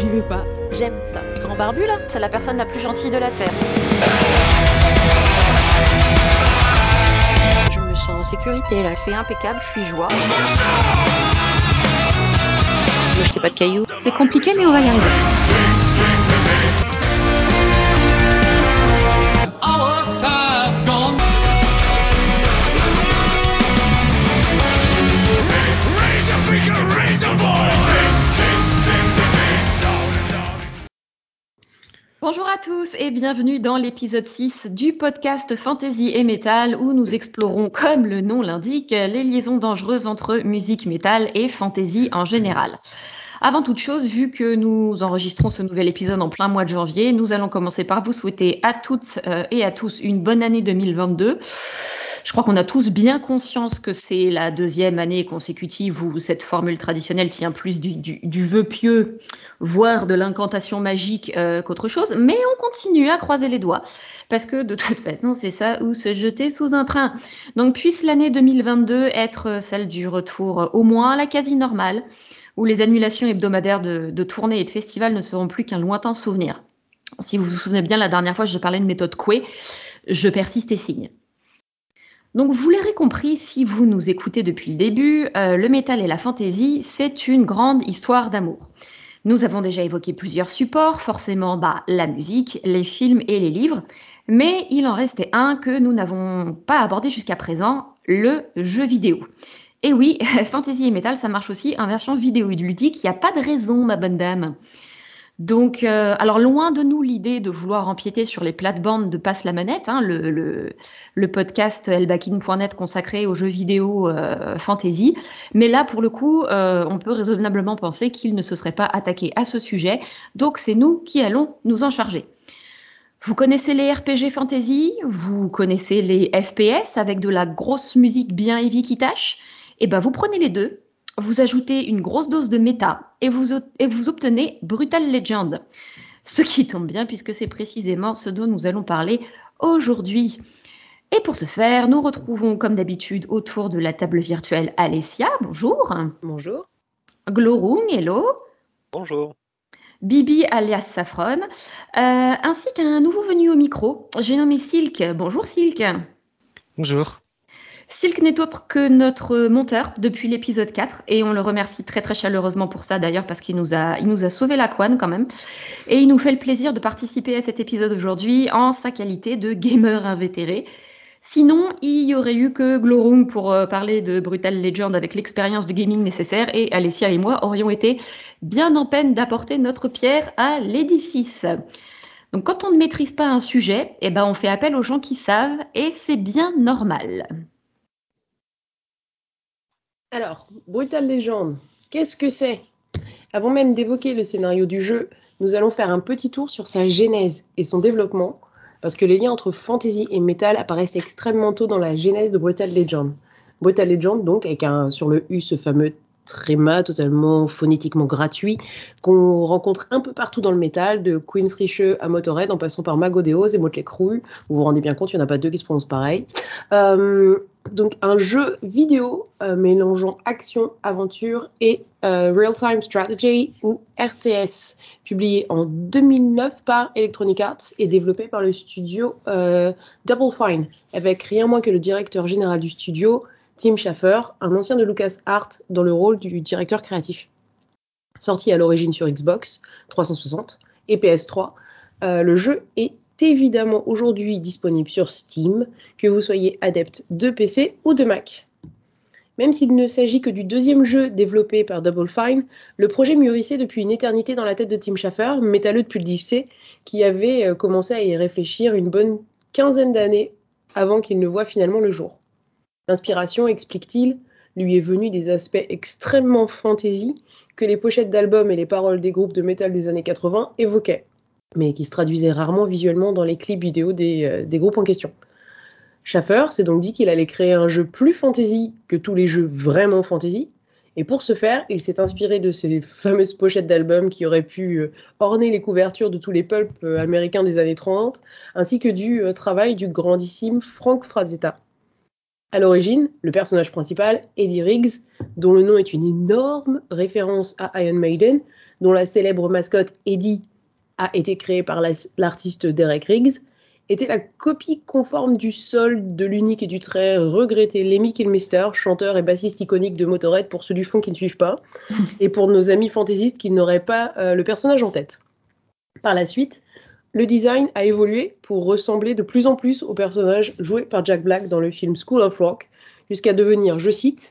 J'y vais pas. J'aime ça. Le grand barbu là, C'est la personne la plus gentille de la Terre. je me sens en sécurité là. C'est impeccable, je suis joie. Ne jetez pas de cailloux. C'est compliqué mais on va y arriver. Bonjour à tous et bienvenue dans l'épisode 6 du podcast Fantasy et Metal où nous explorons, comme le nom l'indique, les liaisons dangereuses entre musique métal et fantasy en général. Avant toute chose, vu que nous enregistrons ce nouvel épisode en plein mois de janvier, nous allons commencer par vous souhaiter à toutes et à tous une bonne année 2022. Je crois qu'on a tous bien conscience que c'est la deuxième année consécutive où cette formule traditionnelle tient plus du vœu pieux, voire de l'incantation magique qu'autre chose. Mais on continue à croiser les doigts parce que de toute façon, c'est ça ou se jeter sous un train. Donc puisse l'année 2022 être celle du retour au moins à la quasi normale, où les annulations hebdomadaires de tournées et de festivals ne seront plus qu'un lointain souvenir. Si vous vous souvenez bien, la dernière fois, je parlais de méthode Coué. Je persiste et signe. Donc, vous l'aurez compris, si vous nous écoutez depuis le début, le métal et la fantasy, c'est une grande histoire d'amour. Nous avons déjà évoqué plusieurs supports, forcément la musique, les films et les livres, mais il en restait un que nous n'avons pas abordé jusqu'à présent, le jeu vidéo. Et oui, fantasy et metal, ça marche aussi en version vidéo ludique, il n'y a pas de raison, ma bonne dame. Donc, alors loin de nous l'idée de vouloir empiéter sur les plates-bandes de Passe la manette, le podcast elbakin.net consacré aux jeux vidéo fantasy. Mais là, pour le coup, on peut raisonnablement penser qu'il ne se serait pas attaqué à ce sujet. Donc, c'est nous qui allons nous en charger. Vous connaissez les RPG fantasy, vous connaissez les FPS avec de la grosse musique bien heavy qui tâche. Et ben, vous prenez les deux. Vous ajoutez une grosse dose de méta et vous obtenez Brutal Legend. Ce qui tombe bien puisque c'est précisément ce dont nous allons parler aujourd'hui. Et pour ce faire, nous retrouvons comme d'habitude autour de la table virtuelle Alessia, bonjour. Bonjour. Glorung, hello. Bonjour. Bibi alias Saffron, ainsi qu'un nouveau venu au micro, j'ai nommé Silk. Bonjour Silk. Bonjour. Silk n'est autre que notre monteur depuis l'épisode 4 et on le remercie très très chaleureusement pour ça d'ailleurs parce qu'il nous a sauvé la couenne quand même et il nous fait le plaisir de participer à cet épisode aujourd'hui en sa qualité de gamer invétéré. Sinon, il y aurait eu que Glorung pour parler de Brutal Legend avec l'expérience de gaming nécessaire et Alessia et moi aurions été bien en peine d'apporter notre pierre à l'édifice. Donc quand on ne maîtrise pas un sujet, on fait appel aux gens qui savent et c'est bien normal. Alors, Brutal Legend, qu'est-ce que c'est ? Avant même d'évoquer le scénario du jeu, nous allons faire un petit tour sur sa genèse et son développement, parce que les liens entre fantasy et metal apparaissent extrêmement tôt dans la genèse de Brutal Legend. Brutal Legend, donc, avec sur le U ce fameux tréma totalement phonétiquement gratuit, qu'on rencontre un peu partout dans le métal, de Queen's Richeux à Motorhead, en passant par Mago de Oz et Motley Crue. Vous vous rendez bien compte, il n'y en a pas deux qui se prononcent pareil. Donc un jeu vidéo mélangeant action, aventure et real-time strategy ou RTS, publié en 2009 par Electronic Arts et développé par le studio Double Fine, avec rien moins que le directeur général du studio, Tim Schafer, un ancien de LucasArts dans le rôle du directeur créatif. Sorti à l'origine sur Xbox 360 et PS3, le jeu est évidemment aujourd'hui disponible sur Steam, que vous soyez adepte de PC ou de Mac. Même s'il ne s'agit que du deuxième jeu développé par Double Fine, le projet mûrissait depuis une éternité dans la tête de Tim Schafer, métalleux depuis le lycée, qui avait commencé à y réfléchir une bonne quinzaine d'années avant qu'il ne voie finalement le jour. L'inspiration, explique-t-il, lui est venue des aspects extrêmement fantasy que les pochettes d'albums et les paroles des groupes de métal des années 80 évoquaient, mais qui se traduisaient rarement visuellement dans les clips vidéo des groupes en question. Schafer s'est donc dit qu'il allait créer un jeu plus fantasy que tous les jeux vraiment fantasy, et pour ce faire, il s'est inspiré de ces fameuses pochettes d'albums qui auraient pu orner les couvertures de tous les pulps américains des années 30, ainsi que du travail du grandissime Frank Frazetta. À l'origine, le personnage principal, Eddie Riggs, dont le nom est une énorme référence à Iron Maiden, dont la célèbre mascotte Eddie a été créée par l'artiste Derek Riggs, était la copie conforme du sol de l'unique et du très regretté Lemmy Kilmister, chanteur et bassiste iconique de Motörhead pour ceux du fond qui ne suivent pas, et pour nos amis fantaisistes qui n'auraient pas le personnage en tête. Par la suite, le design a évolué pour ressembler de plus en plus au personnage joué par Jack Black dans le film School of Rock, jusqu'à devenir, je cite,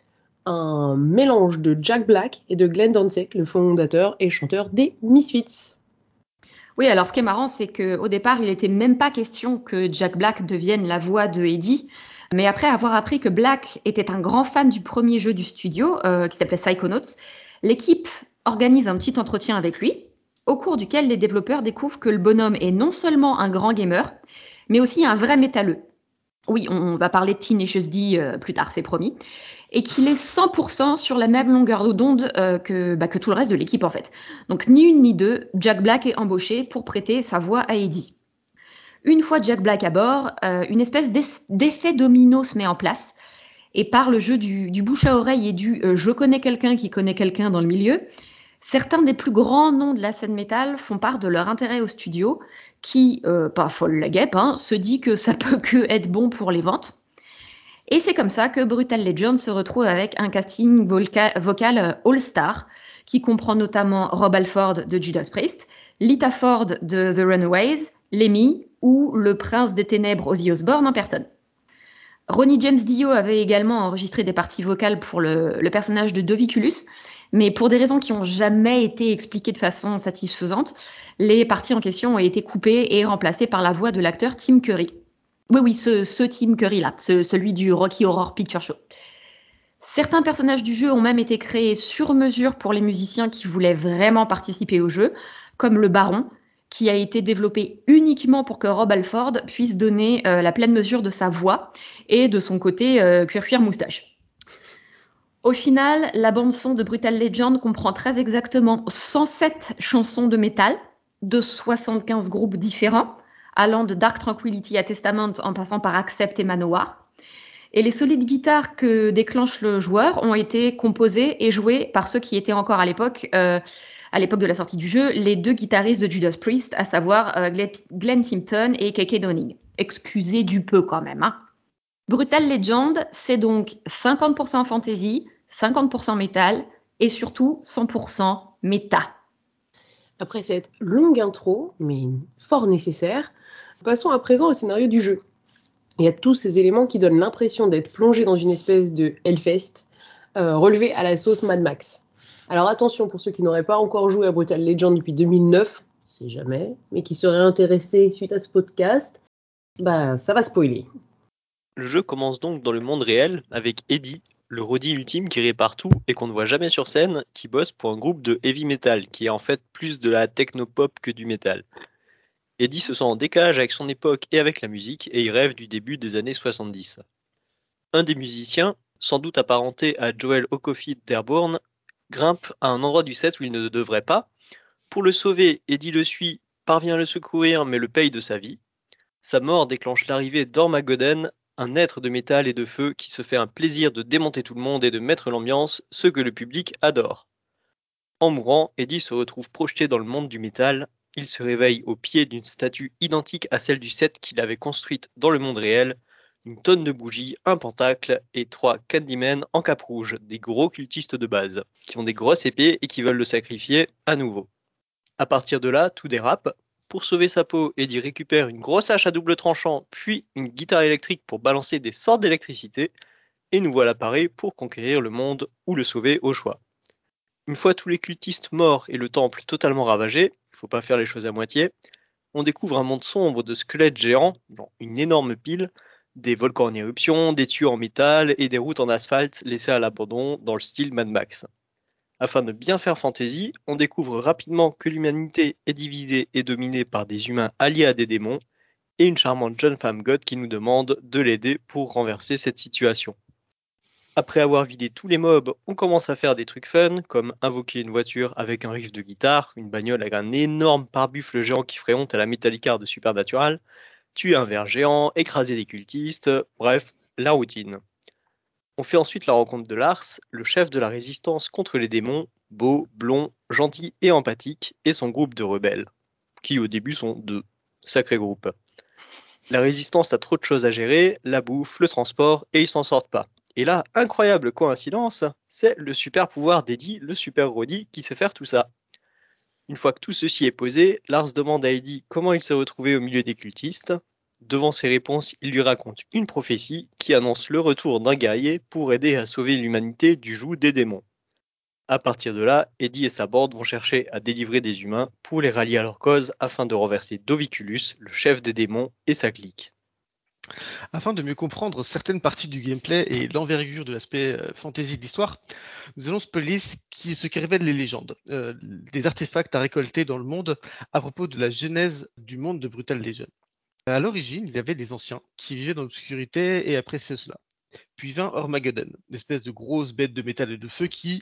un mélange de Jack Black et de Glenn Danzig, le fondateur et chanteur des Misfits. Oui, alors ce qui est marrant, c'est qu'au départ, il n'était même pas question que Jack Black devienne la voix de Eddie. Mais après avoir appris que Black était un grand fan du premier jeu du studio, qui s'appelait Psychonauts, l'équipe organise un petit entretien avec lui, au cours duquel les développeurs découvrent que le bonhomme est non seulement un grand gamer, mais aussi un vrai métalleux. Oui, on va parler de Tenacious D plus tard, c'est promis. Et qu'il est 100% sur la même longueur d'onde que tout le reste de l'équipe en fait. Donc ni une ni deux, Jack Black est embauché pour prêter sa voix à Eddie. Une fois Jack Black à bord, une espèce d'effet domino se met en place. Et par le jeu du bouche à oreille et du je connais quelqu'un qui connaît quelqu'un dans le milieu, certains des plus grands noms de la scène métal font part de leur intérêt au studio, qui, pas folle la guêpe, se dit que ça peut que être bon pour les ventes. Et c'est comme ça que Brutal Legend se retrouve avec un casting vocal all-star, qui comprend notamment Rob Halford de Judas Priest, Lita Ford de The Runaways, Lemmy ou le prince des ténèbres Ozzy Osbourne en personne. Ronnie James Dio avait également enregistré des parties vocales pour le personnage de Doviculus, mais pour des raisons qui n'ont jamais été expliquées de façon satisfaisante, les parties en question ont été coupées et remplacées par la voix de l'acteur Tim Curry. Oui, ce Tim Curry-là, celui du Rocky Horror Picture Show. Certains personnages du jeu ont même été créés sur mesure pour les musiciens qui voulaient vraiment participer au jeu, comme le Baron, qui a été développé uniquement pour que Rob Halford puisse donner la pleine mesure de sa voix et de son côté cuir moustache. Au final, la bande-son de Brutal Legend comprend très exactement 107 chansons de métal de 75 groupes différents, allant de Dark Tranquillity à Testament en passant par Accept et Manowar. Et les solides guitares que déclenche le joueur ont été composées et jouées par ceux qui étaient encore à l'époque de la sortie du jeu, les deux guitaristes de Judas Priest, à savoir Glenn Tipton et KK Downing. Excusez du peu quand même. Brutal Legend, c'est donc 50% fantasy, 50% métal et surtout 100% méta. Après cette longue intro, mais fort nécessaire, passons à présent au scénario du jeu. Il y a tous ces éléments qui donnent l'impression d'être plongé dans une espèce de Hellfest, relevé à la sauce Mad Max. Alors attention pour ceux qui n'auraient pas encore joué à Brutal Legend depuis 2009, si jamais, mais qui seraient intéressés suite à ce podcast, ça va spoiler. Le jeu commence donc dans le monde réel avec Eddie, le roadie ultime qui répare tout et qu'on ne voit jamais sur scène, qui bosse pour un groupe de heavy metal qui est en fait plus de la techno-pop que du métal. Eddie se sent en décalage avec son époque et avec la musique et il rêve du début des années 70. Un des musiciens, sans doute apparenté à Joel Okofi d'Airborne, grimpe à un endroit du set où il ne devrait pas. Pour le sauver, Eddie le suit, parvient à le secourir mais le paye de sa vie. Sa mort déclenche l'arrivée d'Ormagoden, un être de métal et de feu qui se fait un plaisir de démonter tout le monde et de mettre l'ambiance, ce que le public adore. En mourant, Eddie se retrouve projeté dans le monde du métal. Il se réveille au pied d'une statue identique à celle du set qu'il avait construite dans le monde réel, une tonne de bougies, un pentacle et 3 Candymen en cape rouge, des gros cultistes de base, qui ont des grosses épées et qui veulent le sacrifier à nouveau. À partir de là, tout dérape. Pour sauver sa peau, Eddie récupère une grosse hache à double tranchant, puis une guitare électrique pour balancer des sorts d'électricité, et nous voilà parés pour conquérir le monde ou le sauver au choix. Une fois tous les cultistes morts et le temple totalement ravagé, il faut pas faire les choses à moitié, on découvre un monde sombre de squelettes géants, dans une énorme pile, des volcans en éruption, des tuyaux en métal et des routes en asphalte laissées à l'abandon dans le style Mad Max. Afin de bien faire fantasy, on découvre rapidement que l'humanité est divisée et dominée par des humains alliés à des démons, et une charmante jeune femme god qui nous demande de l'aider pour renverser cette situation. Après avoir vidé tous les mobs, on commence à faire des trucs fun, comme invoquer une voiture avec un riff de guitare, une bagnole avec un énorme pare-buffle géant qui ferait honte à la Metallica de Supernatural, tuer un ver géant, écraser des cultistes, bref, la routine. On fait ensuite la rencontre de Lars, le chef de la résistance contre les démons, beau, blond, gentil et empathique, et son groupe de rebelles, qui au début sont 2. Sacré groupe. La résistance a trop de choses à gérer, la bouffe, le transport, et ils s'en sortent pas. Et là, incroyable coïncidence, c'est le super pouvoir d'Eddie, le super Roddy, qui sait faire tout ça. Une fois que tout ceci est posé, Lars demande à Eddie comment il s'est retrouvé au milieu des cultistes. Devant ses réponses, il lui raconte une prophétie qui annonce le retour d'un guerrier pour aider à sauver l'humanité du joug des démons. À partir de là, Eddie et sa bande vont chercher à délivrer des humains pour les rallier à leur cause afin de renverser Doviculus, le chef des démons, et sa clique. Afin de mieux comprendre certaines parties du gameplay et l'envergure de l'aspect fantasy de l'histoire, nous allons spoiler ce qui révèle les légendes, des artefacts à récolter dans le monde à propos de la genèse du monde de Brutal Legend. À l'origine, il y avait des anciens qui vivaient dans l'obscurité et appréciaient cela. Puis vint Ormageddon, une espèce de grosse bête de métal et de feu qui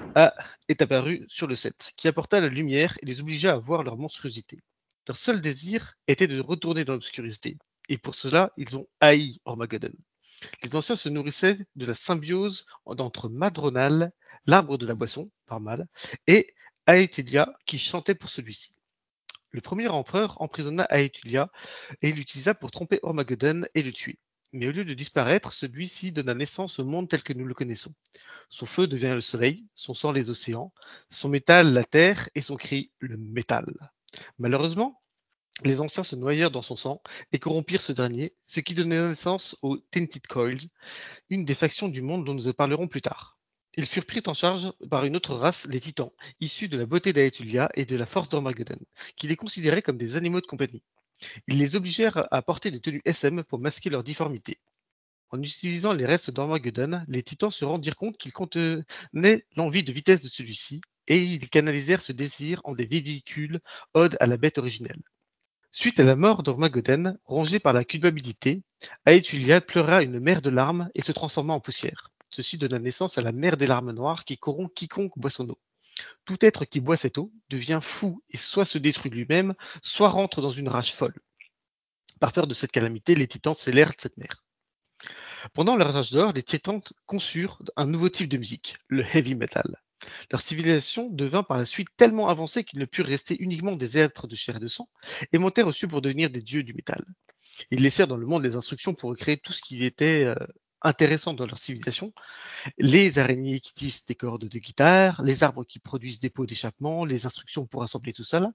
est apparue sur le set, qui apporta la lumière et les obligea à voir leur monstruosité. Leur seul désir était de retourner dans l'obscurité, et pour cela, ils ont haï Ormageddon. Les anciens se nourrissaient de la symbiose entre Madronal, l'arbre de la boisson, normal, et Aetulia, qui chantait pour celui-ci. Le premier empereur emprisonna Aetulia et l'utilisa pour tromper Ormageddon et le tuer. Mais au lieu de disparaître, celui-ci donna naissance au monde tel que nous le connaissons. Son feu devient le soleil, son sang les océans, son métal la terre et son cri le métal. Malheureusement, les anciens se noyèrent dans son sang et corrompirent ce dernier, ce qui donna naissance aux Tainted Coils, une des factions du monde dont nous parlerons plus tard. Ils furent pris en charge par une autre race, les Titans, issus de la beauté d'Aetulia et de la force d'Ormageddon, qui les considéraient comme des animaux de compagnie. Ils les obligèrent à porter des tenues SM pour masquer leur difformité. En utilisant les restes d'Armageddon, les Titans se rendirent compte qu'ils contenaient l'envie de vitesse de celui-ci, et ils canalisèrent ce désir en des véhicules ode à la bête originelle. Suite à la mort d'Armageddon, rongé par la culpabilité, Aetulia pleura une mer de larmes et se transforma en poussière. Ceci donna naissance à la mer des larmes noires qui corrompt quiconque boit son eau. Tout être qui boit cette eau devient fou et soit se détruit lui-même, soit rentre dans une rage folle. Par peur de cette calamité, les Titans scellèrent cette mer. Pendant leur âge d'or, les Titans conçurent un nouveau type de musique, le heavy metal. Leur civilisation devint par la suite tellement avancée qu'ils ne purent rester uniquement des êtres de chair et de sang, et montèrent au ciel pour devenir des dieux du métal. Ils laissèrent dans le monde les instructions pour recréer tout ce qui était intéressant dans leur civilisation, les araignées qui tissent des cordes de guitare, les arbres qui produisent des pots d'échappement, les instructions pour assembler tout ça là,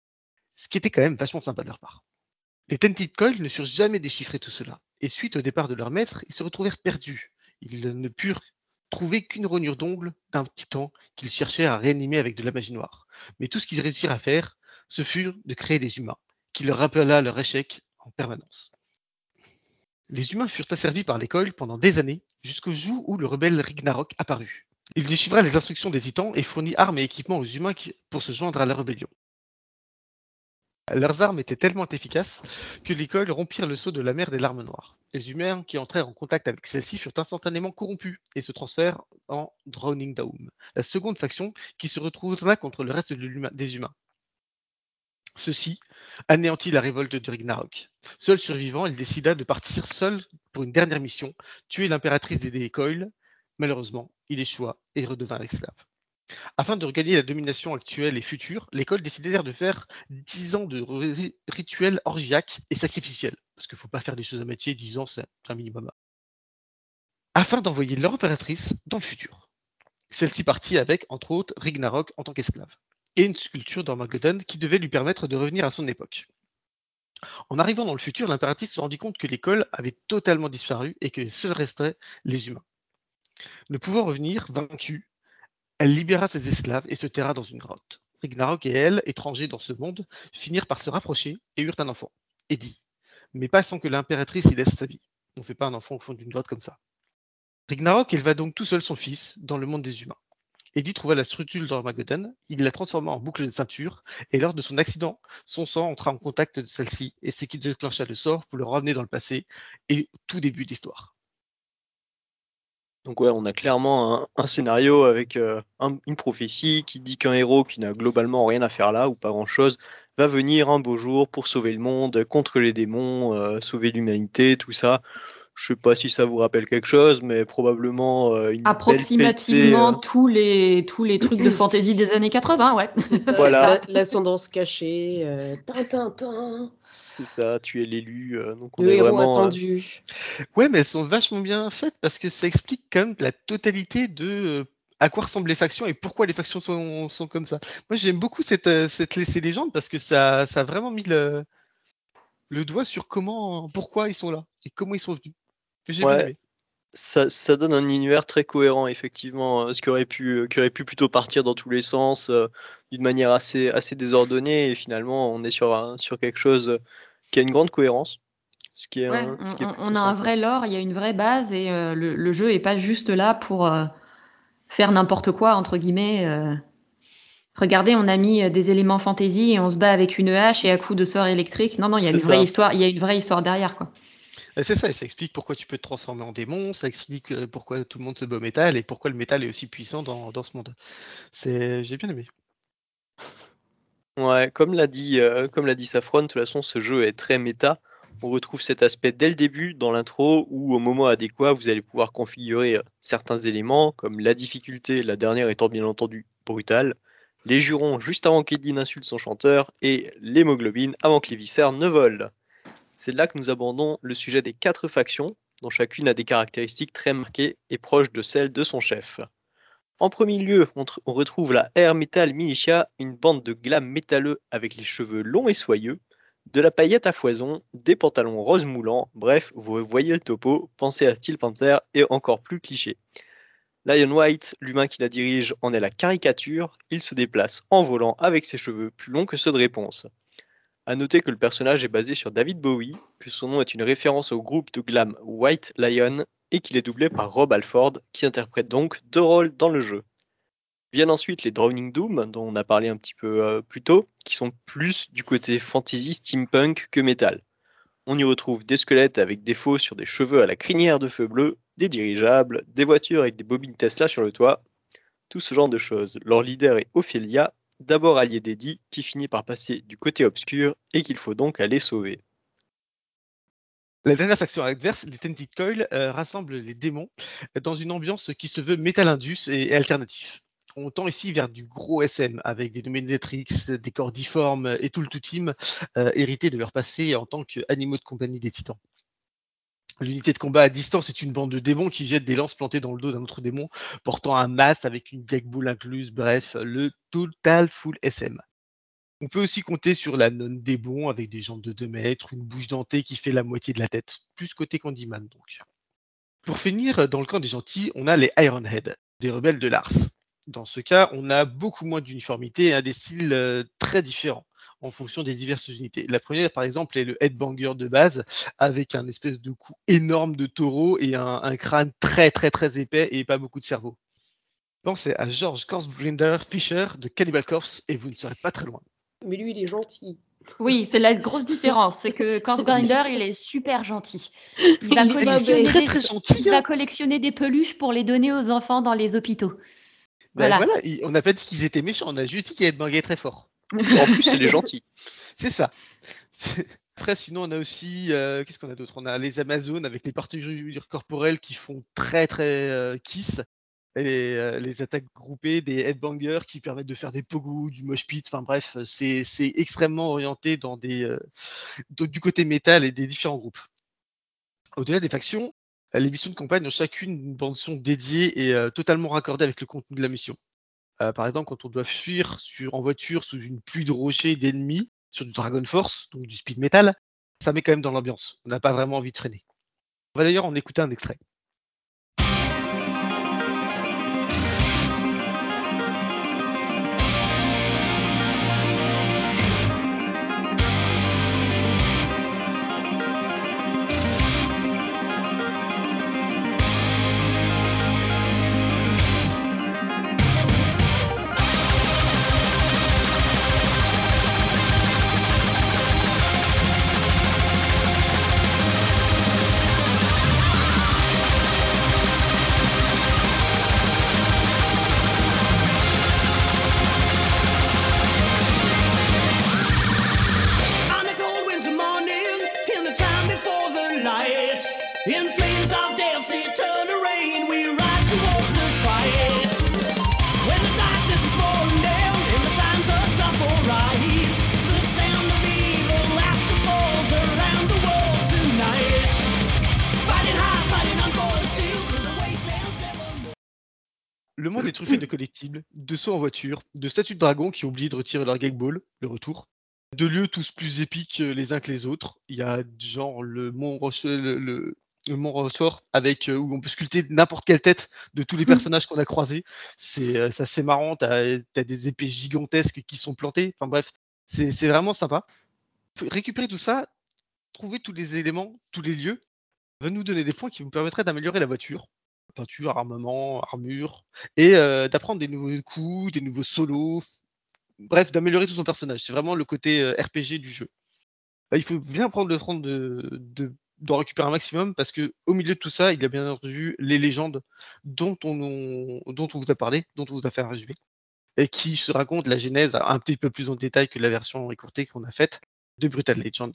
ce qui était quand même vachement sympa de leur part. Les Tented Coils ne surent jamais déchiffrer tout cela, et suite au départ de leur maître, ils se retrouvèrent perdus. Ils ne purent trouver qu'une rognure d'ongle d'un titan qu'ils cherchaient à réanimer avec de la magie noire. Mais tout ce qu'ils réussirent à faire, ce fut de créer des humains, qui leur rappela leur échec en permanence. Les humains furent asservis par les Coils pendant des années, jusqu'au jour où le rebelle Ragnarok apparut. Il déchiffra les instructions des titans et fournit armes et équipements aux humains pour se joindre à la rébellion. Leurs armes étaient tellement efficaces que les Coils rompirent le sceau de la mer des larmes noires. Les humains qui entrèrent en contact avec celle-ci furent instantanément corrompus et se transfèrent en Drowning Dawn, la seconde faction qui se retourna contre le reste des humains. Ceci anéantit la révolte de Ragnarok. Seul survivant, il décida de partir seul pour une dernière mission, tuer l'impératrice des Coils. Malheureusement, il échoua et redevint esclave. Afin de regagner la domination actuelle et future, les Coils décidèrent de faire 10 ans de rituels orgiaques et sacrificiels. Parce qu'il ne faut pas faire des choses à moitié, 10 ans c'est un minimum. Afin d'envoyer leur impératrice dans le futur. Celle-ci partit avec, entre autres, Ragnarok en tant qu'esclave. Et une sculpture d'Armageddon qui devait lui permettre de revenir à son époque. En arrivant dans le futur, l'impératrice se rendit compte que les Coils avaient totalement disparu et que seuls restaient les humains. Ne pouvant revenir, vaincue, elle libéra ses esclaves et se terra dans une grotte. Ragnarok et elle, étrangers dans ce monde, finirent par se rapprocher et eurent un enfant, Eddie. Mais pas sans que l'impératrice y laisse sa vie. On ne fait pas un enfant au fond d'une grotte comme ça. Ragnarok éleva donc tout seul son fils dans le monde des humains. Eddie trouva la structure d'Armageddon, il la transforma en boucle de ceinture, et lors de son accident, son sang entra en contact de celle-ci, et ce qui déclencha le sort pour le ramener dans le passé, et tout début d'histoire. Donc ouais, on a clairement un scénario avec une prophétie qui dit qu'un héros qui n'a globalement rien à faire là, ou pas grand-chose, va venir un beau jour pour sauver le monde, contre les démons, sauver l'humanité, tout ça. Je sais pas si ça vous rappelle quelque chose, mais probablement une belle Approximativement pelletée, tous les trucs de fantasy des années 80, ouais. C'est ça, Voilà. l'ascendance cachée, Tintin, c'est ça, tu es l'élu. Donc on le est héros vraiment. attendu. Ouais, mais elles sont vachement bien faites parce que ça explique quand même la totalité de à quoi ressemblent les factions et pourquoi les factions sont comme ça. Moi, j'aime beaucoup ces légendes parce que ça a vraiment mis le doigt sur pourquoi ils sont là et comment ils sont venus. J'ai bien Ouais, aimé. ça donne un univers très cohérent, effectivement, ce qui aurait pu plutôt partir dans tous les sens, d'une manière assez désordonnée, et finalement, on est sur quelque chose qui a une grande cohérence, Ouais, ce qui est plutôt on a un sympa. vrai lore, il y a une vraie base et le jeu est pas juste là pour faire n'importe quoi, entre guillemets. Regardez, on a mis des éléments fantasy et on se bat avec une hache et à coups de sort électrique. Non, il y a C'est une vraie ça. histoire, il y a une vraie histoire derrière, quoi. C'est ça, et ça explique pourquoi tu peux te transformer en démon, ça explique pourquoi tout le monde se bat au métal et pourquoi le métal est aussi puissant dans ce monde. J'ai bien aimé. Ouais, comme l'a dit Saffron, de toute façon, ce jeu est très méta. On retrouve cet aspect dès le début dans l'intro où, au moment adéquat, vous allez pouvoir configurer certains éléments, comme la difficulté, la dernière étant bien entendu brutale, les jurons juste avant qu'Eddie n'insulte son chanteur, et l'hémoglobine avant que les viscères ne volent. C'est là que nous abordons le sujet des 4 factions, dont chacune a des caractéristiques très marquées et proches de celles de son chef. En premier lieu, on retrouve la Air Metal Militia, une bande de glam métalleux avec les cheveux longs et soyeux, de la paillette à foison, des pantalons rose moulants, bref, vous voyez le topo, pensez à Steel Panther et encore plus cliché. Lion White, l'humain qui la dirige, en est la caricature, il se déplace en volant avec ses cheveux plus longs que ceux de Réponse. À noter que le personnage est basé sur David Bowie, que son nom est une référence au groupe de glam White Lion et qu'il est doublé par Rob Alford, qui interprète donc 2 rôles dans le jeu. Viennent ensuite les Drowning Doom, dont on a parlé un petit peu plus tôt, qui sont plus du côté fantasy steampunk que métal. On y retrouve des squelettes avec des faux sur des cheveux à la crinière de feu bleu, des dirigeables, des voitures avec des bobines Tesla sur le toit, tout ce genre de choses. Leur leader est Ophelia, d'abord allié d'Eddie, qui finit par passer du côté obscur et qu'il faut donc aller sauver. La dernière faction adverse, les Tented Coil, rassemble les démons dans une ambiance qui se veut métal-indus et alternatif. On tend ici vers du gros SM avec des dominatrix, des corps difformes et tout le tout team hérité de leur passé en tant qu'animaux de compagnie des titans. L'unité de combat à distance est une bande de démons qui jettent des lances plantées dans le dos d'un autre démon, portant un masque avec une deckball incluse, bref, le total full SM. On peut aussi compter sur la nonne des bons avec des jambes de 2 mètres, une bouche dentée qui fait la moitié de la tête, plus côté Candyman donc. Pour finir, dans le camp des gentils, on a les Ironhead, des rebelles de Lars. Dans ce cas, on a beaucoup moins d'uniformité et des styles très différents en fonction des diverses unités. La première, par exemple, est le Headbanger de base, avec un espèce de cou énorme de taureau et un crâne très très très épais et pas beaucoup de cerveau. Pensez à George Korsbrinder Fisher de Cannibal Corpse et vous ne serez pas très loin. Mais lui, il est gentil. Oui, c'est la grosse différence, c'est que Kurt Grinder, il est super gentil. Il va Il est pas collectionner bête. Très des, très gentil, il hein. va collectionner des peluches pour les donner aux enfants dans les hôpitaux. Ben Voilà. voilà, on n'a pas dit qu'ils étaient méchants, on a juste dit qu'il Headbanger très fort. En plus, c'est les gentils. C'est ça. Après, sinon, on a aussi, qu'est-ce qu'on a d'autre? On a les Amazones avec les parties corporelles qui font très très kiss. Et les attaques groupées, des headbangers qui permettent de faire des pogo, du mosh pit, enfin bref, c'est extrêmement orienté du côté métal et des différents groupes. Au-delà des factions, les missions de campagne ont chacune une bande-son dédiée et totalement raccordée avec le contenu de la mission. Par exemple, quand on doit fuir en voiture sous une pluie de rochers et d'ennemis sur du Dragon Force, donc du speed metal, ça met quand même dans l'ambiance. On n'a pas vraiment envie de freiner. On va d'ailleurs en écouter un extrait. truffé de collectibles, de sauts en voiture, de statues de dragons qui ont oublié de retirer leur gag ball, le retour, de lieux tous plus épiques les uns que les autres. Il y a genre le mont Rochefort, le mont Rochefort avec où on peut sculpter n'importe quelle tête de tous les personnages qu'on a croisés. C'est assez marrant. T'as des épées gigantesques qui sont plantées. Enfin bref, c'est vraiment sympa. Récupérer tout ça, trouver tous les éléments, tous les lieux, va nous donner des points qui vous permettraient d'améliorer la voiture. Peinture, armement, armure, et d'apprendre des nouveaux coups, des nouveaux solos, bref, d'améliorer tout son personnage. C'est vraiment le côté RPG du jeu. Il faut bien prendre le temps d'en récupérer un maximum parce que au milieu de tout ça, il y a bien entendu les légendes dont on vous a parlé, dont on vous a fait un résumé, et qui se racontent la genèse un petit peu plus en détail que la version écourtée qu'on a faite de Brutal Legend.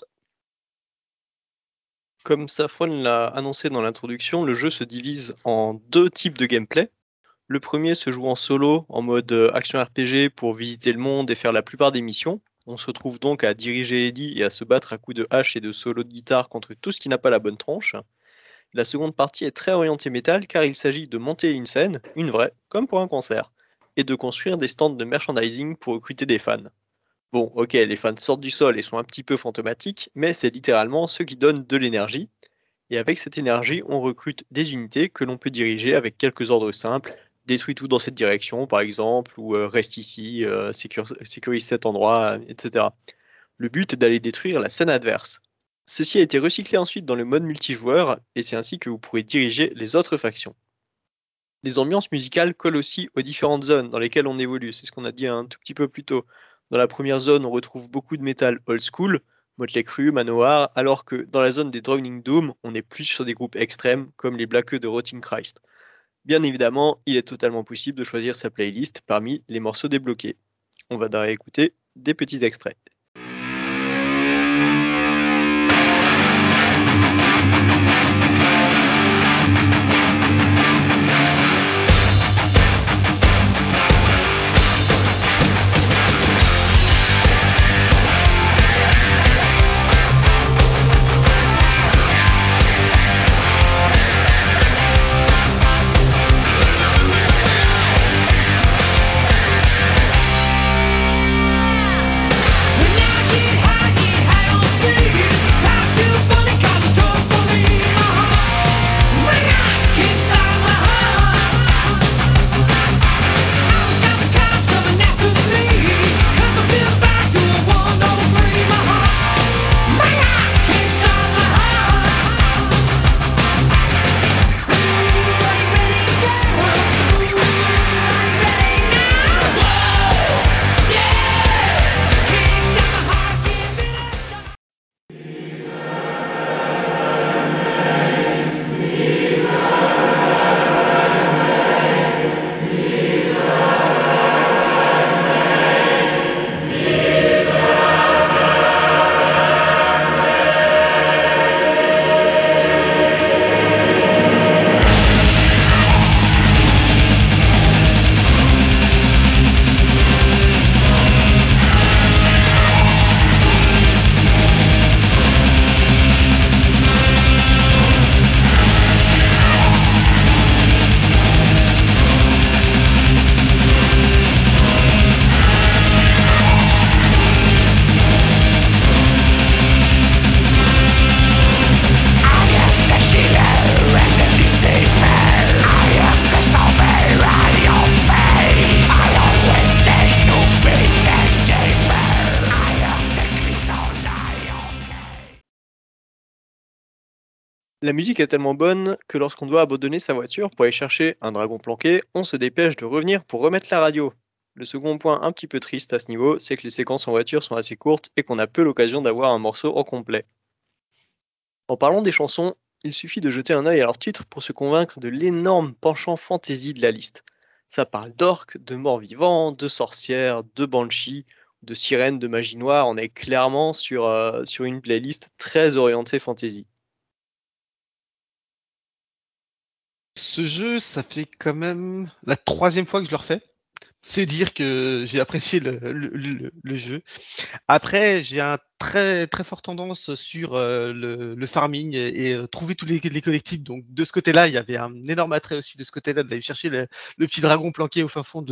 Comme Safran l'a annoncé dans l'introduction, le jeu se divise en 2 types de gameplay. Le premier se joue en solo, en mode action RPG pour visiter le monde et faire la plupart des missions. On se retrouve donc à diriger Eddie et à se battre à coups de hache et de solo de guitare contre tout ce qui n'a pas la bonne tronche. La seconde partie est très orientée métal car il s'agit de monter une scène, une vraie, comme pour un concert, et de construire des stands de merchandising pour recruter des fans. Bon, ok, les fans sortent du sol et sont un petit peu fantomatiques, mais c'est littéralement ceux qui donnent de l'énergie. Et avec cette énergie, on recrute des unités que l'on peut diriger avec quelques ordres simples. Détruis tout dans cette direction, par exemple, ou reste ici, sécurise cet endroit, etc. Le but est d'aller détruire la scène adverse. Ceci a été recyclé ensuite dans le mode multijoueur, et c'est ainsi que vous pourrez diriger les autres factions. Les ambiances musicales collent aussi aux différentes zones dans lesquelles on évolue, c'est ce qu'on a dit un tout petit peu plus tôt. Dans la première zone, on retrouve beaucoup de métal old school, Motley Crue, Manowar, alors que dans la zone des Drowning Doom, on est plus sur des groupes extrêmes comme les Black de Rotting Christ. Bien évidemment, il est totalement possible de choisir sa playlist parmi les morceaux débloqués. On va d'ailleurs écouter des petits extraits. La musique est tellement bonne que lorsqu'on doit abandonner sa voiture pour aller chercher un dragon planqué, on se dépêche de revenir pour remettre la radio. Le second point un petit peu triste à ce niveau, c'est que les séquences en voiture sont assez courtes et qu'on a peu l'occasion d'avoir un morceau en complet. En parlant des chansons, il suffit de jeter un œil à leur titre pour se convaincre de l'énorme penchant fantasy de la liste. Ça parle d'orques, de morts vivants, de sorcières, de banshees, de sirènes, de magie noire. On est clairement sur une playlist très orientée fantasy. Ce jeu, ça fait quand même la 3e fois que je le refais. C'est dire que j'ai apprécié le jeu. Après, j'ai un très très forte tendance sur le farming et trouver tous les collectifs. Donc de ce côté-là, il y avait un énorme attrait aussi de ce côté-là d'aller chercher le petit dragon planqué au fin fond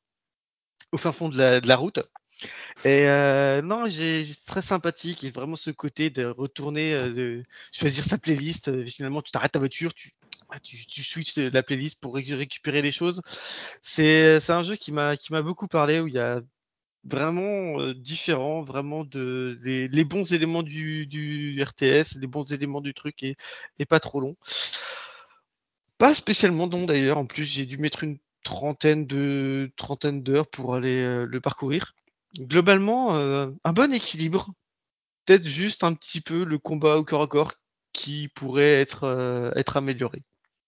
de la route. Et non, c'est très sympathique et vraiment ce côté de retourner, de choisir sa playlist. Finalement, tu t'arrêtes ta voiture, tu switches la playlist pour récupérer les choses. C'est un jeu qui m'a beaucoup parlé où il y a vraiment différent, vraiment les bons éléments du RTS, les bons éléments du truc et pas trop long. Pas spécialement long d'ailleurs. En plus, j'ai dû mettre une trentaine d'heures pour aller le parcourir. Globalement, un bon équilibre. Peut-être juste un petit peu le combat au corps à corps qui pourrait être amélioré.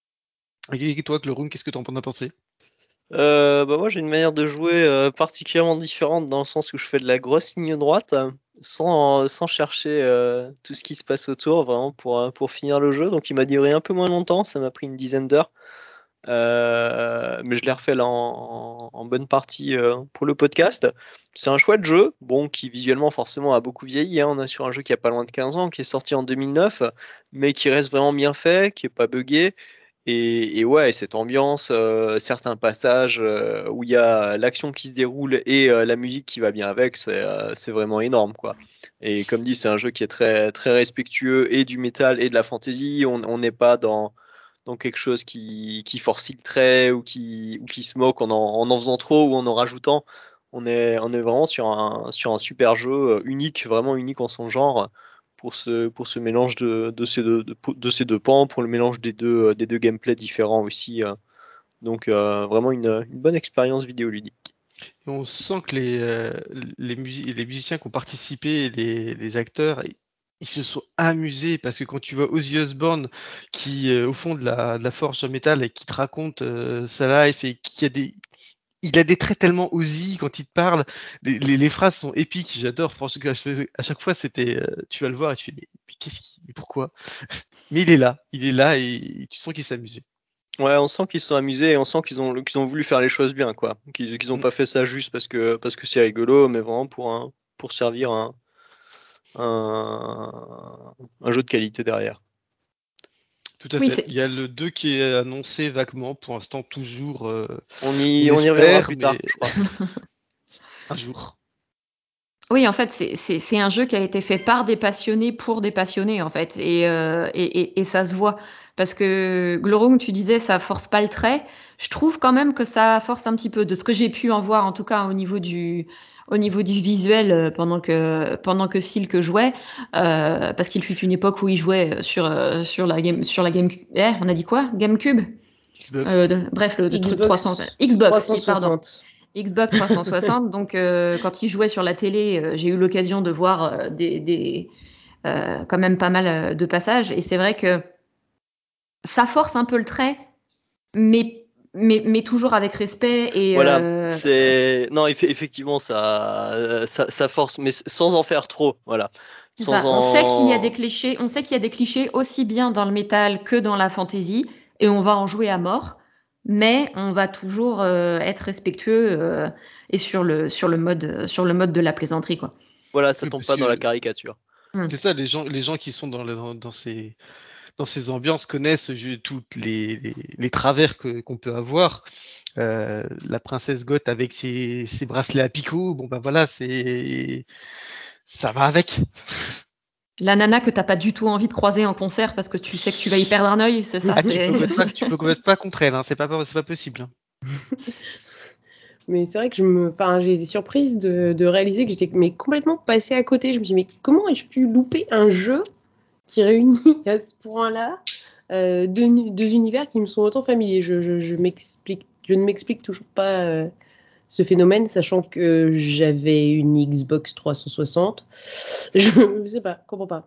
Et toi, Chlorung, qu'est-ce que t'en as pensé? Moi j'ai une manière de jouer particulièrement différente dans le sens où je fais de la grosse ligne droite sans chercher tout ce qui se passe autour vraiment pour finir le jeu. Donc il m'a duré un peu moins longtemps, ça m'a pris une dizaine d'heures. Mais je l'ai refait là en bonne partie pour le podcast. C'est un chouette jeu, bon, qui visuellement forcément a beaucoup vieilli, hein. On est sur un jeu qui a pas loin de 15 ans, qui est sorti en 2009, mais qui reste vraiment bien fait, qui est pas buggé. Et ouais, cette ambiance, certains passages où il y a l'action qui se déroule et la musique qui va bien avec, c'est vraiment énorme, quoi. Et comme dit, c'est un jeu qui est très, très respectueux et du métal et de la fantasy. On n'est pas dans quelque chose qui forcit le trait ou qui se moque en faisant trop ou en rajoutant. On est vraiment sur un super jeu unique, vraiment unique en son genre pour ce mélange de ces deux pans, pour le mélange des deux gameplays différents aussi. Donc vraiment une bonne expérience vidéoludique. Et on sent que les musiciens qui ont participé, les acteurs, ils se sont amusés parce que quand tu vois Ozzy Osbourne qui, au fond de la forge métal et qui te raconte sa life et il a des traits tellement Ozzy quand il te parle, les phrases sont épiques, j'adore. Franchement, à chaque fois, tu vas le voir et tu fais, mais mais pourquoi? Mais il est là et tu sens qu'il s'amusait. Ouais, on sent qu'ils se sont amusés et on sent qu'ils ont voulu faire les choses bien, quoi. Qu'ils ont Mm. pas fait ça juste parce que c'est rigolo, mais vraiment pour servir un jeu de qualité derrière. Tout à Oui, fait. Il y a le 2 qui est annoncé vaguement, pour l'instant toujours. On On y reviendra espère, plus tard, mais je crois. un jour. Oui, en fait, c'est un jeu qui a été fait par des passionnés pour des passionnés, en fait. Et ça se voit. Parce que, Glorung, tu disais, ça force pas le trait. Je trouve quand même que ça force un petit peu. De ce que j'ai pu en voir, en tout cas, au niveau du visuel, pendant que Silk jouait. Parce qu'il fut une époque où il jouait sur la Game, on a dit quoi? GameCube? Xbox. Bref, le truc 300. Xbox Xbox, et pardon. 360. Xbox 360. Donc, quand il jouait sur la télé, j'ai eu l'occasion de voir quand même pas mal de passages. Et c'est vrai que ça force un peu le trait, mais toujours avec respect. Et Voilà, non, effectivement, ça force, mais sans en faire trop, voilà. c'est Sans ça. On sait qu'il y a des en. clichés. On sait qu'il y a des clichés aussi bien dans le métal que dans la fantasy, et on va en jouer à mort. Mais on va toujours être respectueux et sur le mode de la plaisanterie, quoi. Voilà, ça Oui, tombe parce pas dans la que caricature. Hmm. c'est ça, les gens qui sont dans ces ambiances connaissent toutes les travers qu'on peut avoir. La princesse Goth avec ses bracelets à picots, bon bah voilà, ça va avec. La nana que t'as pas du tout envie de croiser en concert parce que tu sais que tu vas y perdre un œil, c'est ça, Ah, tu c'est. peux commettre pas contre elle, hein, c'est pas possible. Mais c'est vrai que j'ai été surprise de réaliser que j'étais complètement passée à côté. Je me suis dit, mais comment ai-je pu louper un jeu qui réunit à ce point-là deux univers qui me sont autant familiers? Je ne m'explique toujours pas ce phénomène, sachant que j'avais une Xbox 360. Je sais pas, comprends pas.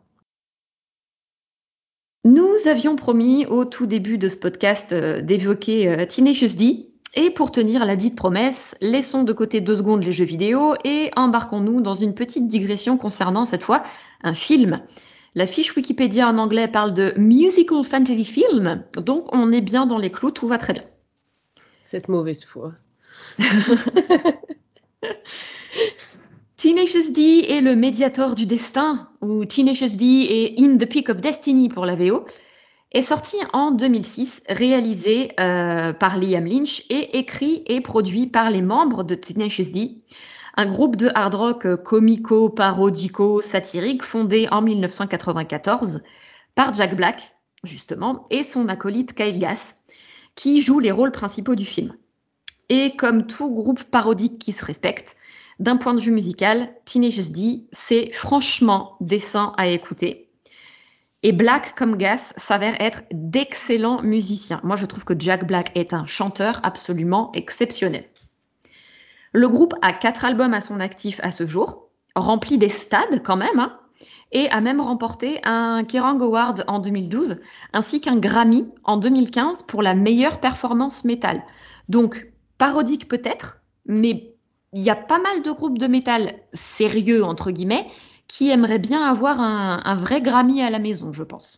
Nous avions promis au tout début de ce podcast d'évoquer Tenacious D. Et pour tenir la dite promesse, laissons de côté 2 secondes les jeux vidéo et embarquons-nous dans une petite digression concernant cette fois un film. La fiche Wikipédia en anglais parle de musical fantasy film, donc on est bien dans les clous, tout va très bien. Cette mauvaise foi. Tenacious D est le médiateur du destin, ou Tenacious D est In the Peak of Destiny pour la VO, est sorti en 2006, réalisé par Liam Lynch et écrit et produit par les membres de Tenacious D, un groupe de hard rock comico-parodico-satirique fondé en 1994 par Jack Black, justement, et son acolyte Kyle Gass, qui joue les rôles principaux du film. Et comme tout groupe parodique qui se respecte, d'un point de vue musical, Tenacious D, c'est franchement décent à écouter. Et Black comme Gass s'avère être d'excellents musiciens. Moi, je trouve que Jack Black est un chanteur absolument exceptionnel. Le groupe a 4 albums à son actif à ce jour, rempli des stades quand même, hein, et a même remporté un Kerrang Award en 2012, ainsi qu'un Grammy en 2015 pour la meilleure performance métal. Donc, parodique peut-être, mais il y a pas mal de groupes de métal sérieux, entre guillemets, qui aimeraient bien avoir un vrai Grammy à la maison, je pense.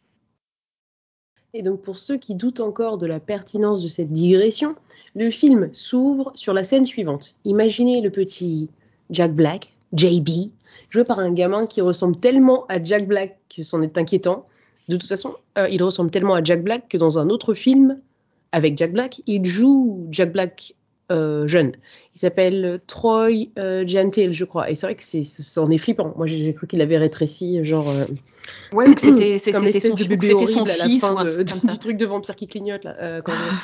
Et donc pour ceux qui doutent encore de la pertinence de cette digression, le film s'ouvre sur la scène suivante. Imaginez le petit Jack Black, JB, joué par un gamin qui ressemble tellement à Jack Black que c'en est inquiétant. De toute façon, il ressemble tellement à Jack Black que dans un autre film avec Jack Black, il joue Jack Black jeune. Il s'appelle Troy Gentile, je crois. Et c'est vrai que c'en est flippant. Moi, j'ai cru qu'il avait rétréci, genre... Ouais, ou que c'était comme l'espèce de bébé son horrible à la fils fin ou un truc comme ça. du truc de vampire qui clignote, là.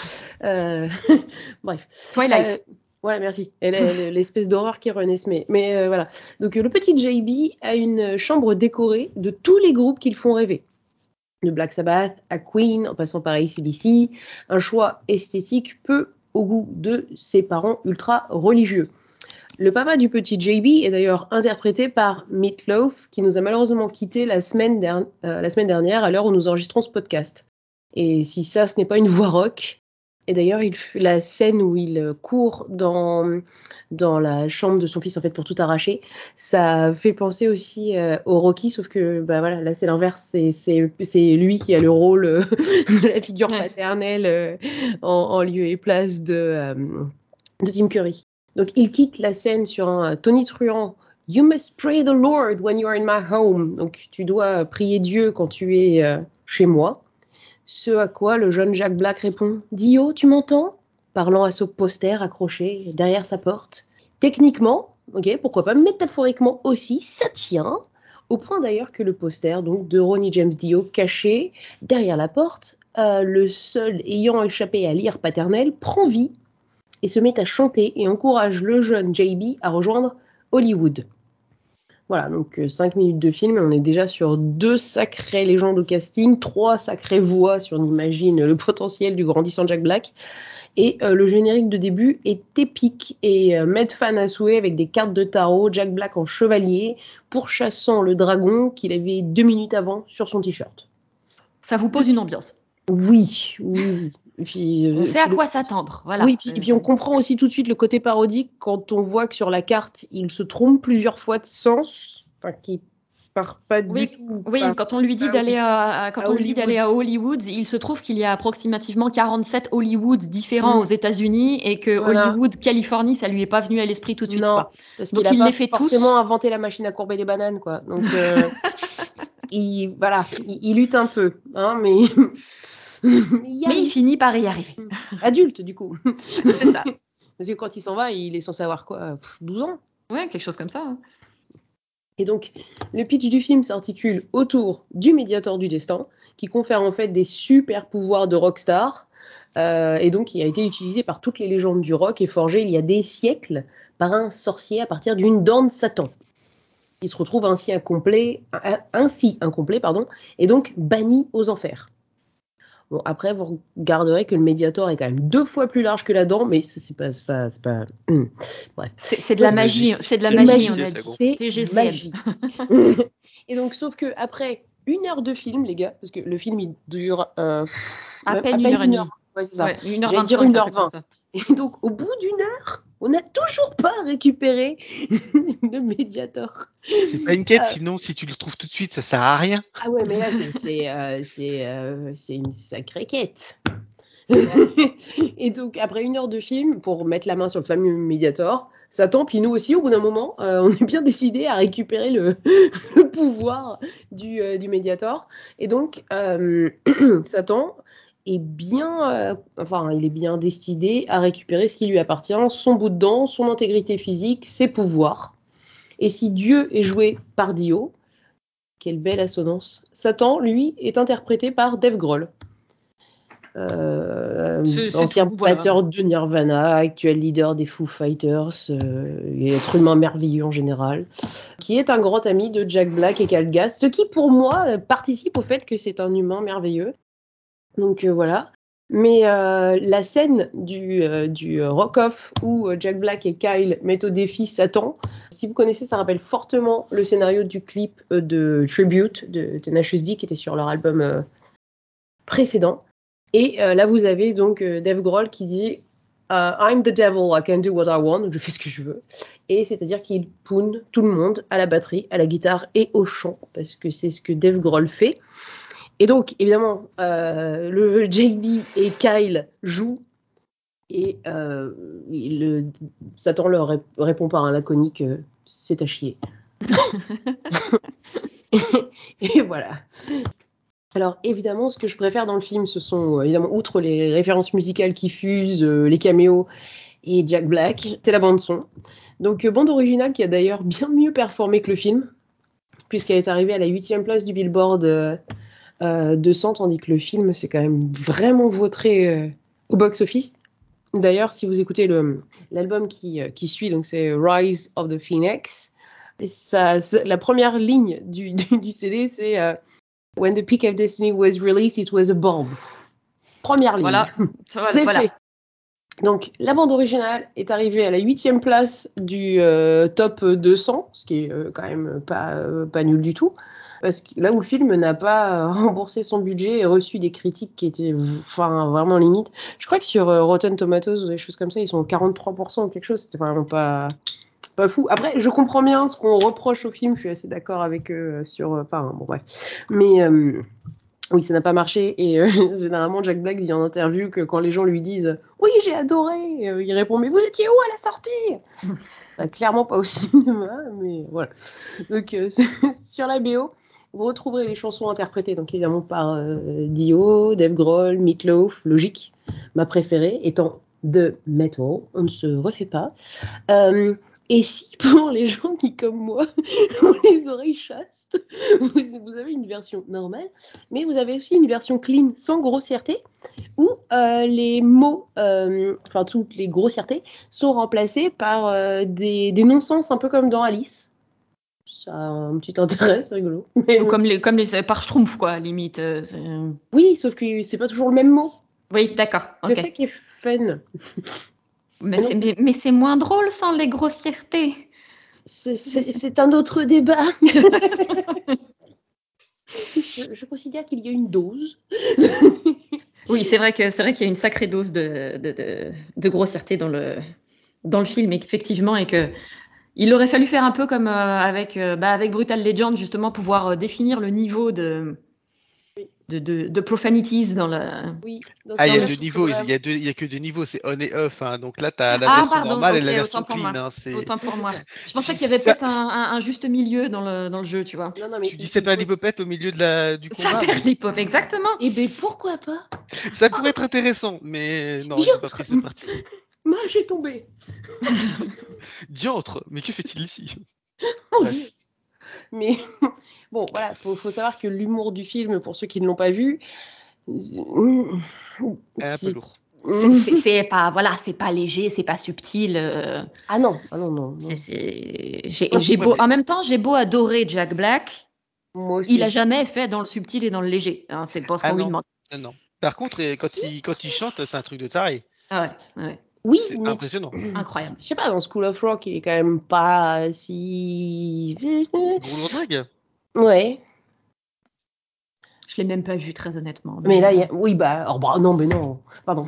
Bref. Twilight. Voilà, merci. L'espèce d'horreur qui renaît. Mais voilà. Donc, le petit JB a une chambre décorée de tous les groupes qui le font rêver. De Black Sabbath à Queen, en passant par AC/DC. Un choix esthétique peu au goût de ses parents ultra religieux. Le papa du petit JB est d'ailleurs interprété par Meat Loaf, qui nous a malheureusement quitté la semaine dernière à l'heure où nous enregistrons ce podcast. Et si ça, ce n'est pas une voix rock. Et d'ailleurs, la scène où il court dans la chambre de son fils en fait pour tout arracher, ça fait penser aussi au Rocky, sauf que bah voilà, là c'est l'inverse, c'est lui qui a le rôle de la figure paternelle en lieu et place de Tim Curry. Donc il quitte la scène sur un tonitruant You must pray the Lord when you are in my home. Donc tu dois prier Dieu quand tu es chez moi. Ce à quoi le jeune Jack Black répond Dio, tu m'entends parlant à ce poster accroché derrière sa porte. Techniquement, ok, pourquoi pas métaphoriquement aussi, ça tient. Au point d'ailleurs que le poster donc de Ronnie James Dio caché derrière la porte, le seul ayant échappé à l'ire paternelle, prend vie et se met à chanter et encourage le jeune JB à rejoindre Hollywood. Voilà, donc 5 minutes de film et on est déjà sur 2 sacrées légendes au casting, 3 sacrées voix si on imagine le potentiel du grandissant Jack Black. Et le générique de début est épique et met fan à souhait avec des cartes de tarot, Jack Black en chevalier, pourchassant le dragon qu'il avait 2 minutes avant sur son t-shirt. Ça vous pose une ambiance. Oui. Puis, on sait à quoi s'attendre, voilà. Oui, et puis on comprend aussi tout de suite le côté parodique quand on voit que sur la carte, il se trompe plusieurs fois de sens, enfin qu'il part pas du tout. Oui, quand on lui dit d'aller à Hollywood, il se trouve qu'il y a approximativement 47 Hollywood différents aux États-Unis et que Hollywood, Californie, ça lui est pas venu à l'esprit tout de suite. Non, parce qu'il a pas forcément inventé la machine à courber les bananes, quoi. Donc il lutte un peu, hein, mais il finit par y arriver. Adulte, du coup. C'est ça. Parce que quand il s'en va, il est censé avoir quoi, 12 ans? Ouais, quelque chose comme ça. Hein. Et donc, le pitch du film s'articule autour du médiateur du destin, qui confère en fait des super pouvoirs de rockstar, et donc qui a été utilisé par toutes les légendes du rock et forgé il y a des siècles par un sorcier à partir d'une dent de Satan. Il se retrouve ainsi incomplet, et donc banni aux enfers. Bon, après, vous regarderez que le médiator est quand même 2 fois plus large que la dent, mais c'est pas. Bref. C'est de la magie, c'est de la magie, on a dit. C'est magie. Et donc, sauf que après 1 heure de film, les gars, parce que le film il dure à peine 1 heure et demie. Ouais, c'est ça. Ouais, 1h25. J'allais dire 1h20. Et donc, au bout d'1 heure, on n'a toujours pas récupéré le médiator. C'est pas une quête, sinon si tu le trouves tout de suite, ça sert à rien. Ah ouais, mais là c'est une sacrée quête. Et donc, après 1 heure de film, pour mettre la main sur le fameux Mediator, Satan, puis nous aussi, au bout d'un moment, on est bien décidé à récupérer le pouvoir du Mediator. Et donc, Satan est bien, il est bien décidé à récupérer ce qui lui appartient, son bout de dent, son intégrité physique, ses pouvoirs. Et si Dieu est joué par Dio, quelle belle assonance, Satan, lui, est interprété par Dave Grohl. Ancien batteur de Nirvana, actuel leader des Foo Fighters, et être humain merveilleux en général, qui est un grand ami de Jack Black et Kyle Gass, ce qui pour moi participe au fait que c'est un humain merveilleux. Donc voilà. Mais la scène du rock-off où Jack Black et Kyle mettent au défi Satan, si vous connaissez, ça rappelle fortement le scénario du clip de Tribute de Tenacious D qui était sur leur album précédent. Et là, vous avez donc Dave Grohl qui dit I'm the devil, I can do what I want, je fais ce que je veux. Et c'est-à-dire qu'il poune tout le monde à la batterie, à la guitare et au chant, parce que c'est ce que Dave Grohl fait. Et donc, évidemment, le JB et Kyle jouent, et Satan leur répond par un laconique c'est à chier. Et voilà. Alors évidemment, ce que je préfère dans le film, ce sont évidemment, outre les références musicales qui fusent, les caméos et Jack Black, c'est la bande son. Donc bande originale qui a d'ailleurs bien mieux performé que le film, puisqu'elle est arrivée à la 8e place du Billboard 200, tandis que le film c'est quand même vraiment vautré au box-office. D'ailleurs, si vous écoutez l'album qui suit, donc c'est Rise of the Phoenix, la première ligne du CD c'est When the Peak of Destiny was released, it was a bomb. Première ligne. Voilà. C'est fait. Donc, la bande originale est arrivée à la 8e place du top 200, ce qui est quand même pas nul du tout. Parce que là où le film n'a pas remboursé son budget et reçu des critiques qui étaient vraiment limite. Je crois que sur Rotten Tomatoes ou des choses comme ça, ils sont 43% ou quelque chose. C'était vraiment pas fou. Après, je comprends bien ce qu'on reproche au film. Je suis assez d'accord avec eux sur... bon, bref. Mais... oui, ça n'a pas marché et généralement Jack Black dit en interview que quand les gens lui disent « Oui, j'ai adoré », il répond « Mais vous étiez où à la sortie ?» Clairement pas au cinéma, mais voilà. Donc sur la BO, vous retrouverez les chansons interprétées donc évidemment par Dio, Dave Grohl, Meat Loaf, logique, ma préférée étant The Metal, on ne se refait pas. Et si, pour les gens qui, comme moi, ont les oreilles chastes, vous avez une version normale, mais vous avez aussi une version clean, sans grossièreté, où les mots, toutes les grossièretés, sont remplacés par des non-sens, un peu comme dans Alice. Ça a un petit intérêt, c'est rigolo. Mais, Ou comme les par Schtroumpf, quoi, limite. oui, sauf que c'est pas toujours le même mot. Oui, d'accord. C'est okay. ça qui est fun. Mais c'est moins drôle sans les grossièretés. C'est un autre débat. Je considère qu'il y a une dose. Oui, c'est vrai qu'il y a une sacrée dose de grossièreté dans le film, effectivement, et que il aurait fallu faire un peu comme avec Brutal Legend, justement, pouvoir définir le niveau de profanities dans le. Oui. Il y a 2 niveaux, il y a que 2 niveaux, c'est on et off. Hein. Donc là, tu as la version normale et la version clean. Hein, autant pour moi. Je pensais qu'il y avait peut-être un juste milieu dans le jeu, tu vois. Non, mais tu dis ça perd l'hypopète au milieu du combat. Ça perd l'hypopète, exactement. Eh ben pourquoi pas? Ça pourrait être intéressant, mais non, ils n'ont pas pris cette partie. Moi, j'ai tombé. Diantre, mais que fait-il ici? Mais bon, voilà, faut savoir que l'humour du film, pour ceux qui ne l'ont pas vu, est un peu lourd. C'est pas léger, c'est pas subtil. Ah non. En même temps, j'ai beau adorer Jack Black, moi aussi. Il a jamais fait dans le subtil et dans le léger. Hein, c'est pas ce qu'on lui demande. Non. Par contre, quand il chante, c'est un truc de taré. Ah ouais. Oui, c'est impressionnant. Incroyable. Je sais pas, dans School of Rock, il est quand même pas si. Gros drague. Ouais. Je l'ai même pas vu, très honnêtement. Mais là, oui, non, mais non. Pardon.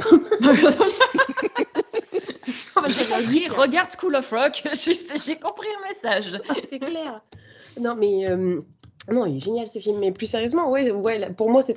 Regarde School of Rock, j'ai compris le message. C'est clair. Non, mais Non, il est génial ce film, mais plus sérieusement, pour moi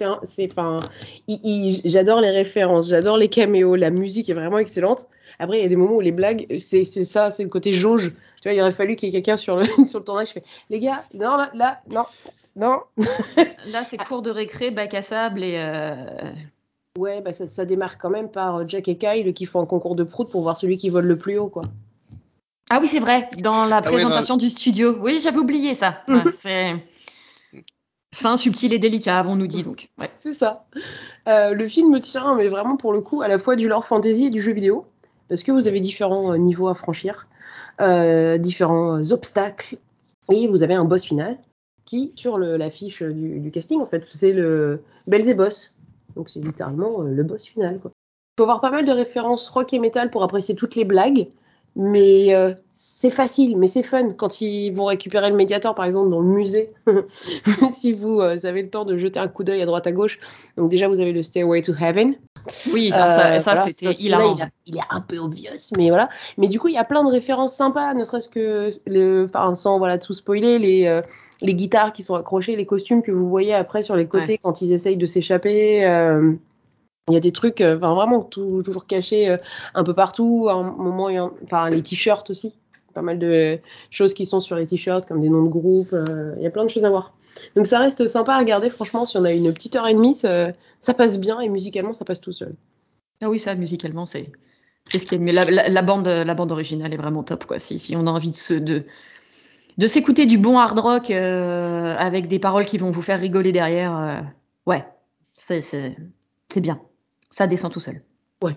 j'adore les références, j'adore les caméos, la musique est vraiment excellente. Après, il y a des moments où les blagues, c'est ça, c'est le côté jauge. Tu vois, il aurait fallu qu'il y ait quelqu'un sur le sur le tournage qui fait, les gars, non là, non, non. Là, c'est cours de récré, bac à sable et Ouais, bah ça démarre quand même par Jack et Kyle qui font un concours de prout pour voir celui qui vole le plus haut, quoi. ah oui, c'est vrai, dans la Ah ouais, non, présentation du studio. Oui, j'avais oublié ça. Ouais, c'est fin, subtil et délicat, avons-nous dit donc. Ouais. C'est ça. Le film tient, mais vraiment pour le coup, à la fois du lore fantasy et du jeu vidéo, parce que vous avez différents niveaux à franchir, différents obstacles, et vous avez un boss final qui, sur l'affiche du casting, en fait, c'est le Belzéboss. Donc c'est littéralement le boss final, quoi. Il faut avoir pas mal de références rock et metal pour apprécier toutes les blagues, mais c'est facile, mais c'est fun. Quand ils vont récupérer le Mediator, par exemple, dans le musée, si vous avez le temps de jeter un coup d'œil à droite à gauche, donc déjà vous avez le Stairway to Heaven. Oui, alors ça Voilà, c'était celui-là, hilarant. il est un peu obvious, mais voilà. Mais du coup, il y a plein de références sympas, ne serait-ce que, sans voilà, tout spoiler, les guitares qui sont accrochées, les costumes que vous voyez après sur les côtés Ouais. quand ils essayent de s'échapper. Il y a des trucs vraiment toujours cachés un peu partout. À un moment, les t-shirts aussi. Pas mal de choses qui sont sur les t-shirts, comme des noms de groupes. Il y a plein de choses à voir. Donc ça reste sympa à regarder, franchement. Si on a une petite heure et demie, ça passe bien et musicalement, ça passe tout seul. Ah oui, ça, musicalement, c'est ce qui est mieux. La bande originale est vraiment top, quoi. Si on a envie de s'écouter du bon hard rock avec des paroles qui vont vous faire rigoler derrière, ouais, c'est bien. Ça descend tout seul. Ouais.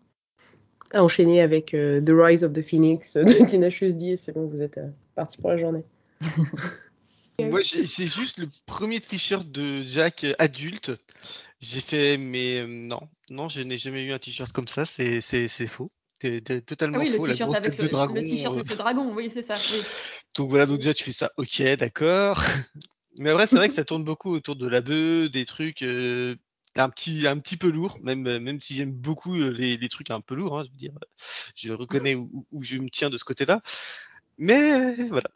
À enchaîner avec The Rise of the Phoenix de Tenacious D, c'est bon, vous êtes parti pour la journée. moi c'est juste le premier t-shirt de Jack adulte. J'ai fait, mais non, je n'ai jamais eu un t-shirt comme ça, c'est faux. T'es Ah totalement oui, le faux, la t-shirt grosse avec tête de le t-shirt dragon. avec le dragon, oui, c'est ça, oui. Donc voilà, donc déjà tu fais ça, ok, d'accord. Mais après, c'est vrai que ça tourne beaucoup autour de la bœuf, des trucs un petit peu lourds, même si j'aime beaucoup les trucs un peu lourds, hein, je veux dire, je reconnais où je me tiens de ce côté-là. Mais voilà,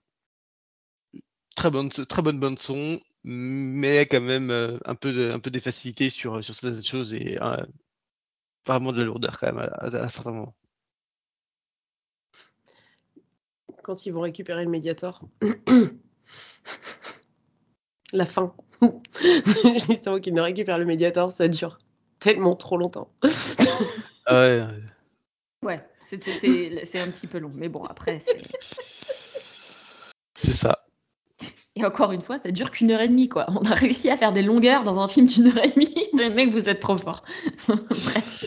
très bonne bande son, mais quand même un peu des facilités sur certaines choses et vraiment de la lourdeur quand même à certains moments. Quand ils vont récupérer le Mediator. La fin. Juste avant qu'ils ne récupèrent le Mediator, ça dure tellement trop longtemps. Ah ouais, Ouais, c'est un petit peu long, mais bon, après, c'est. c'est ça. Et encore une fois, ça dure qu'une heure et demie, quoi. On a réussi à faire des longueurs dans un film d'une heure et demie. Mais mec, vous êtes trop fort. Bref.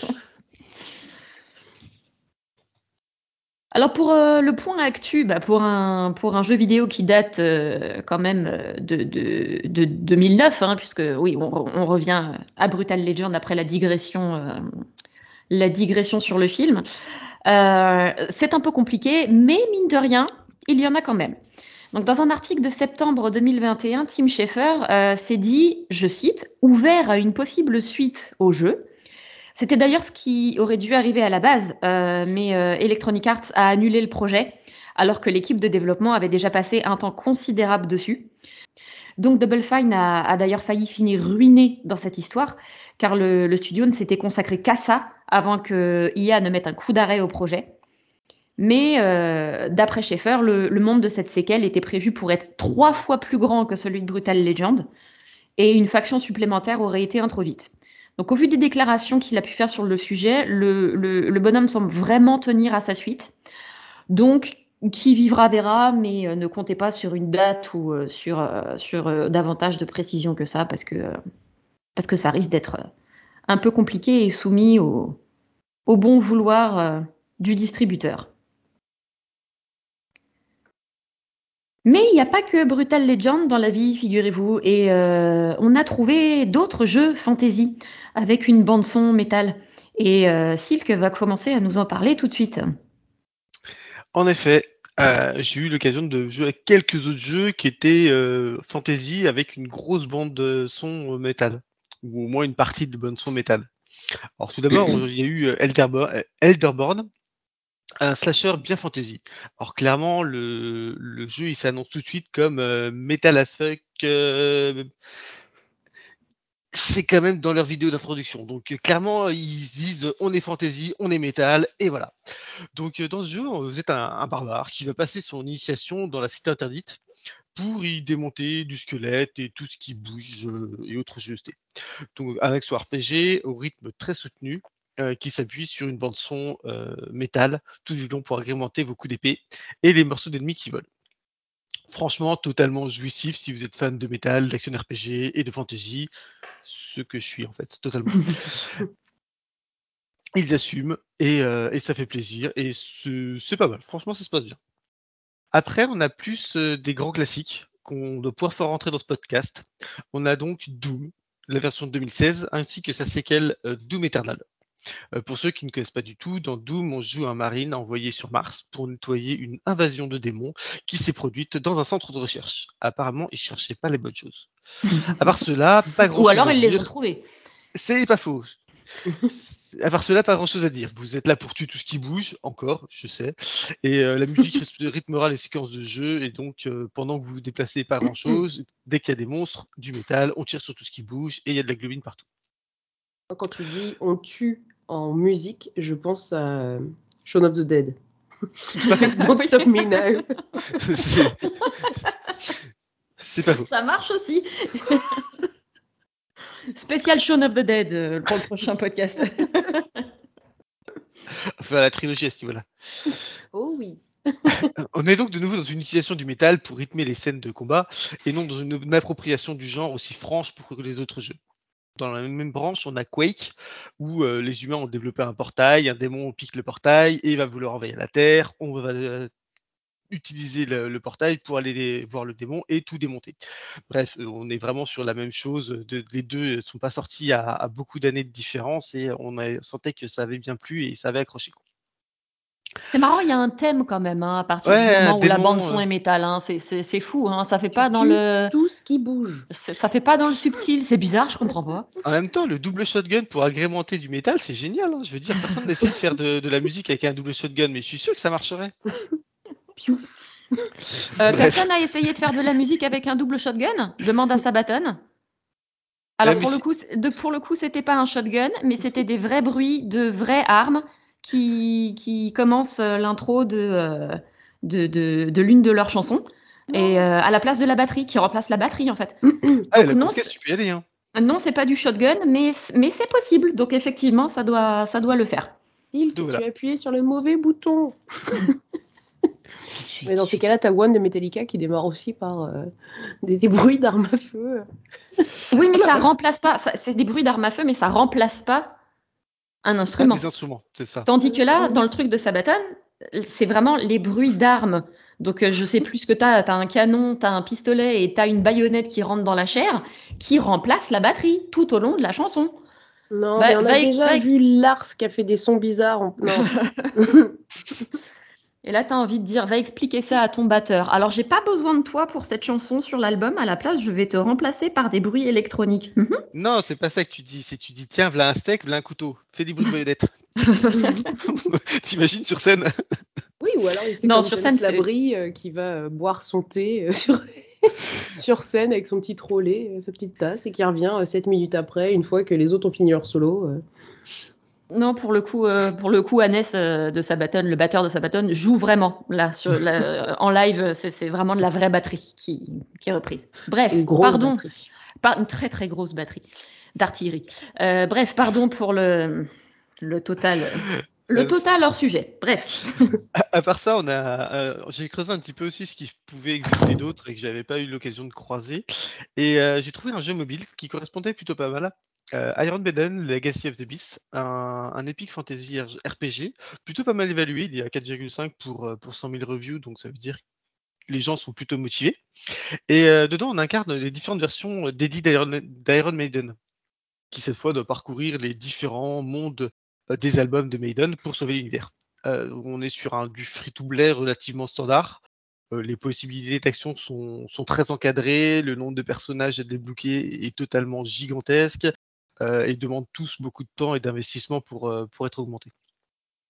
Alors pour le point actu, bah pour un jeu vidéo qui date quand même de 2009, hein, puisque oui, on revient à Brutal Legend après la digression sur le film. C'est un peu compliqué, mais mine de rien, il y en a quand même. Donc, dans un article de septembre 2021, Tim Schafer s'est dit, je cite, ouvert à une possible suite au jeu. C'était d'ailleurs ce qui aurait dû arriver à la base, mais Electronic Arts a annulé le projet, alors que l'équipe de développement avait déjà passé un temps considérable dessus. Donc Double Fine a d'ailleurs failli finir ruiné dans cette histoire, car le studio ne s'était consacré qu'à ça avant que IA ne mette un coup d'arrêt au projet. Mais d'après Schaeffer, le monde de cette séquelle était prévu pour être 3 fois plus grand que celui de Brutal Legend, et une faction supplémentaire aurait été introduite. Donc au vu des déclarations qu'il a pu faire sur le sujet, le bonhomme semble vraiment tenir à sa suite. Donc qui vivra verra, mais ne comptez pas sur une date ou sur davantage de précision que ça, parce que ça risque d'être un peu compliqué et soumis au bon vouloir du distributeur. Mais il n'y a pas que Brutal Legend dans la vie, figurez-vous, et on a trouvé d'autres jeux fantasy avec une bande son métal. Et Silk va commencer à nous en parler tout de suite. En effet, j'ai eu l'occasion de jouer à quelques autres jeux qui étaient fantasy avec une grosse bande de son métal, ou au moins une partie de bande son métal. Alors tout d'abord, il y a eu Elderborn, un slasher bien fantasy. Alors clairement, le jeu il s'annonce tout de suite comme metal as fuck, c'est quand même dans leur vidéo d'introduction. Donc clairement, ils disent on est fantasy, on est métal, et voilà. Donc dans ce jeu, vous êtes un barbare qui va passer son initiation dans la cité interdite pour y démonter du squelette et tout ce qui bouge et autres JST. Donc avec son RPG au rythme très soutenu, qui s'appuie sur une bande son métal tout du long pour agrémenter vos coups d'épée et les morceaux d'ennemis qui volent. Franchement, totalement jouissif si vous êtes fan de métal, d'action RPG et de fantasy, ce que je suis en fait, totalement. Ils assument et ça fait plaisir et c'est pas mal. Franchement, ça se passe bien. Après, on a plus des grands classiques qu'on doit pouvoir faire rentrer dans ce podcast. On a donc Doom, la version de 2016, ainsi que sa séquelle Doom Eternal. Pour ceux qui ne connaissent pas du tout, dans Doom, on joue un marine envoyé sur Mars pour nettoyer une invasion de démons qui s'est produite dans un centre de recherche. Apparemment, ils cherchaient pas les bonnes choses. À part cela, pas grand Ou chose alors à ils les ont dire. trouvés. C'est pas faux. À part cela, pas grand chose à dire. Vous êtes là pour tuer tout ce qui bouge, encore, je sais. Et la musique rythmera les séquences de jeu. Et donc, pendant que vous vous déplacez, pas grand chose. Dès qu'il y a des monstres, du métal, on tire sur tout ce qui bouge et il y a de la globine partout. Quand tu dis on tue en musique, je pense à Shaun of the Dead. Don't stop me now. C'est pas faux. Ça marche aussi. Spécial Shaun of the Dead pour le prochain podcast. Enfin, la trilogie à ce niveau-là. Oh oui. On est donc de nouveau dans une utilisation du métal pour rythmer les scènes de combat et non dans une appropriation du genre aussi franche pour que les autres jeux. Dans la même branche, on a Quake, où les humains ont développé un portail, un démon pique le portail et va vouloir envahir la Terre. On va utiliser le portail pour aller voir le démon et tout démonter. Bref, on est vraiment sur la même chose. Les deux ne sont pas sortis à beaucoup d'années de différence et sentait que ça avait bien plu et ça avait accroché. C'est marrant, il y a un thème quand même, hein, à partir du Ouais, un moment où la bande démon. son est métal. Hein, c'est fou, hein, ça fait Tu pas dans tues le, tout ce qui bouge. ça fait pas dans le subtil. C'est bizarre, je comprends pas. En même temps, le double shotgun pour agrémenter du métal, c'est génial. Hein. Je veux dire, personne n'essaie de faire de la musique avec un double shotgun, mais je suis sûr que ça marcherait. Piou. Bref. Personne n'a essayé de faire de la musique avec un double shotgun? Demande à Sabaton. Alors Mais pour le coup, c'était pas un shotgun, mais c'était des vrais bruits de vraies armes qui commencent l'intro de l'une de leurs chansons. Et à la place de la batterie, qui remplace la batterie en fait. Ah, Donc la non, podcast, tu peux y aller. Hein. non, c'est pas du shotgun, mais c'est possible. Donc effectivement, ça doit le faire. Tilt, Donc, tu voilà. as appuyé sur le mauvais bouton. Tout de suite. Mais dans ces cas-là, t'as One de Metallica qui démarre aussi par des bruits d'armes à feu. Oui, mais ça remplace pas. C'est des bruits d'armes à feu, mais ça remplace pas un Ah, instrument. des instruments, c'est ça. Tandis que là, dans le truc de Sabaton, c'est vraiment les bruits d'armes. Donc je sais plus ce que t'as. T'as un canon, t'as un pistolet et t'as une baïonnette qui rentre dans la chair, qui remplace la batterie tout au long de la chanson. Non, mais on a déjà vu Lars qui a fait des sons bizarres. Non. Et là, t'as envie de dire, va expliquer ça à ton batteur. Alors, j'ai pas besoin de toi pour cette chanson sur l'album. À la place, je vais te remplacer par des bruits électroniques. Non, c'est pas ça que tu dis. C'est tu dis, tiens, voilà un steak, voilà un couteau. Fais des bruits de baïonnette. T'imagines sur scène? Oui, ou alors il fait Non, comme sur James scène, Labrie qui va boire son thé sur scène avec son petit trolley, sa petite tasse, et qui revient 7 minutes après, une fois que les autres ont fini leur solo. Non, pour le coup, Hannes de Sabaton, le batteur de Sabaton, joue vraiment là en live. C'est vraiment de la vraie batterie qui est reprise. Bref, Une grosse pardon, batterie. une très très grosse batterie d'artillerie. Bref, pardon pour le total. Le total hors sujet. Bref. À part ça, j'ai creusé un petit peu aussi ce qui pouvait exister d'autre et que j'avais pas eu l'occasion de croiser. Et j'ai trouvé un jeu mobile qui correspondait plutôt pas mal. Iron Maiden, Legacy of the Beast, un epic fantasy RPG, plutôt pas mal évalué. Il y a 4,5 pour 100 000 reviews, donc ça veut dire que les gens sont plutôt motivés. Et dedans, on incarne les différentes versions dédiées d'Iron Maiden, qui cette fois doit parcourir les différents mondes des albums de Maiden pour sauver l'univers. On est sur du free-to-play relativement standard. Les possibilités d'action sont très encadrées, le nombre de personnages à débloquer est totalement gigantesque et demande tous beaucoup de temps et d'investissement pour être augmenté.